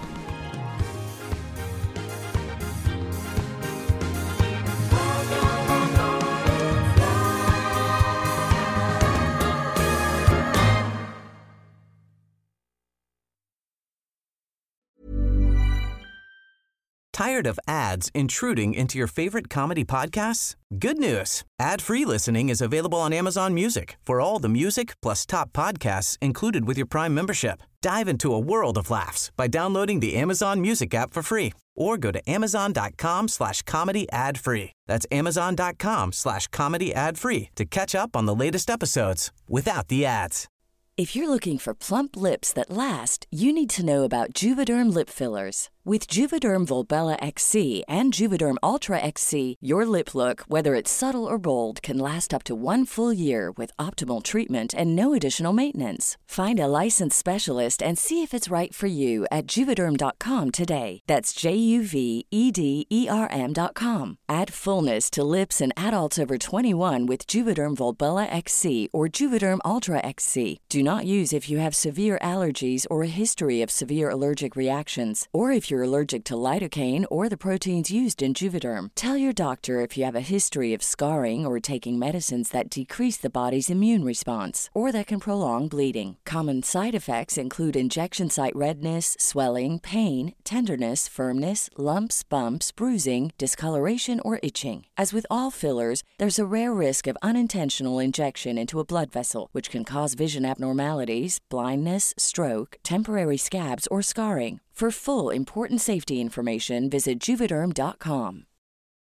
Tired of ads intruding into your favorite comedy podcasts? Good news. Ad-free listening is available on Amazon Music for all the music plus top podcasts included with your Prime membership. Dive into a world of laughs by downloading the Amazon Music app for free or go to amazon.com/comedy ad-free. That's amazon.com/comedy ad-free to catch up on the latest episodes without the ads. If you're looking for plump lips that last, you need to know about Juvederm lip fillers. With Juvederm Volbella XC and Juvederm Ultra XC, your lip look, whether it's subtle or bold, can last up to 1 full year with optimal treatment and no additional maintenance. Find a licensed specialist and see if it's right for you at Juvederm.com today. That's JUVEDERM.com. Add fullness to lips in adults over 21 with Juvederm Volbella XC or Juvederm Ultra XC. Do not use if you have severe allergies or a history of severe allergic reactions, or if you're allergic to lidocaine or the proteins used in Juvederm. Tell your doctor if you have a history of scarring or taking medicines that decrease the body's immune response or that can prolong bleeding. Common side effects include injection site redness, swelling, pain, tenderness, firmness, lumps, bumps, bruising, discoloration, or itching. As with all fillers, there's a rare risk of unintentional injection into a blood vessel, which can cause vision abnormalities, blindness, stroke, temporary scabs, or scarring. For full, important safety information, visit Juvederm.com.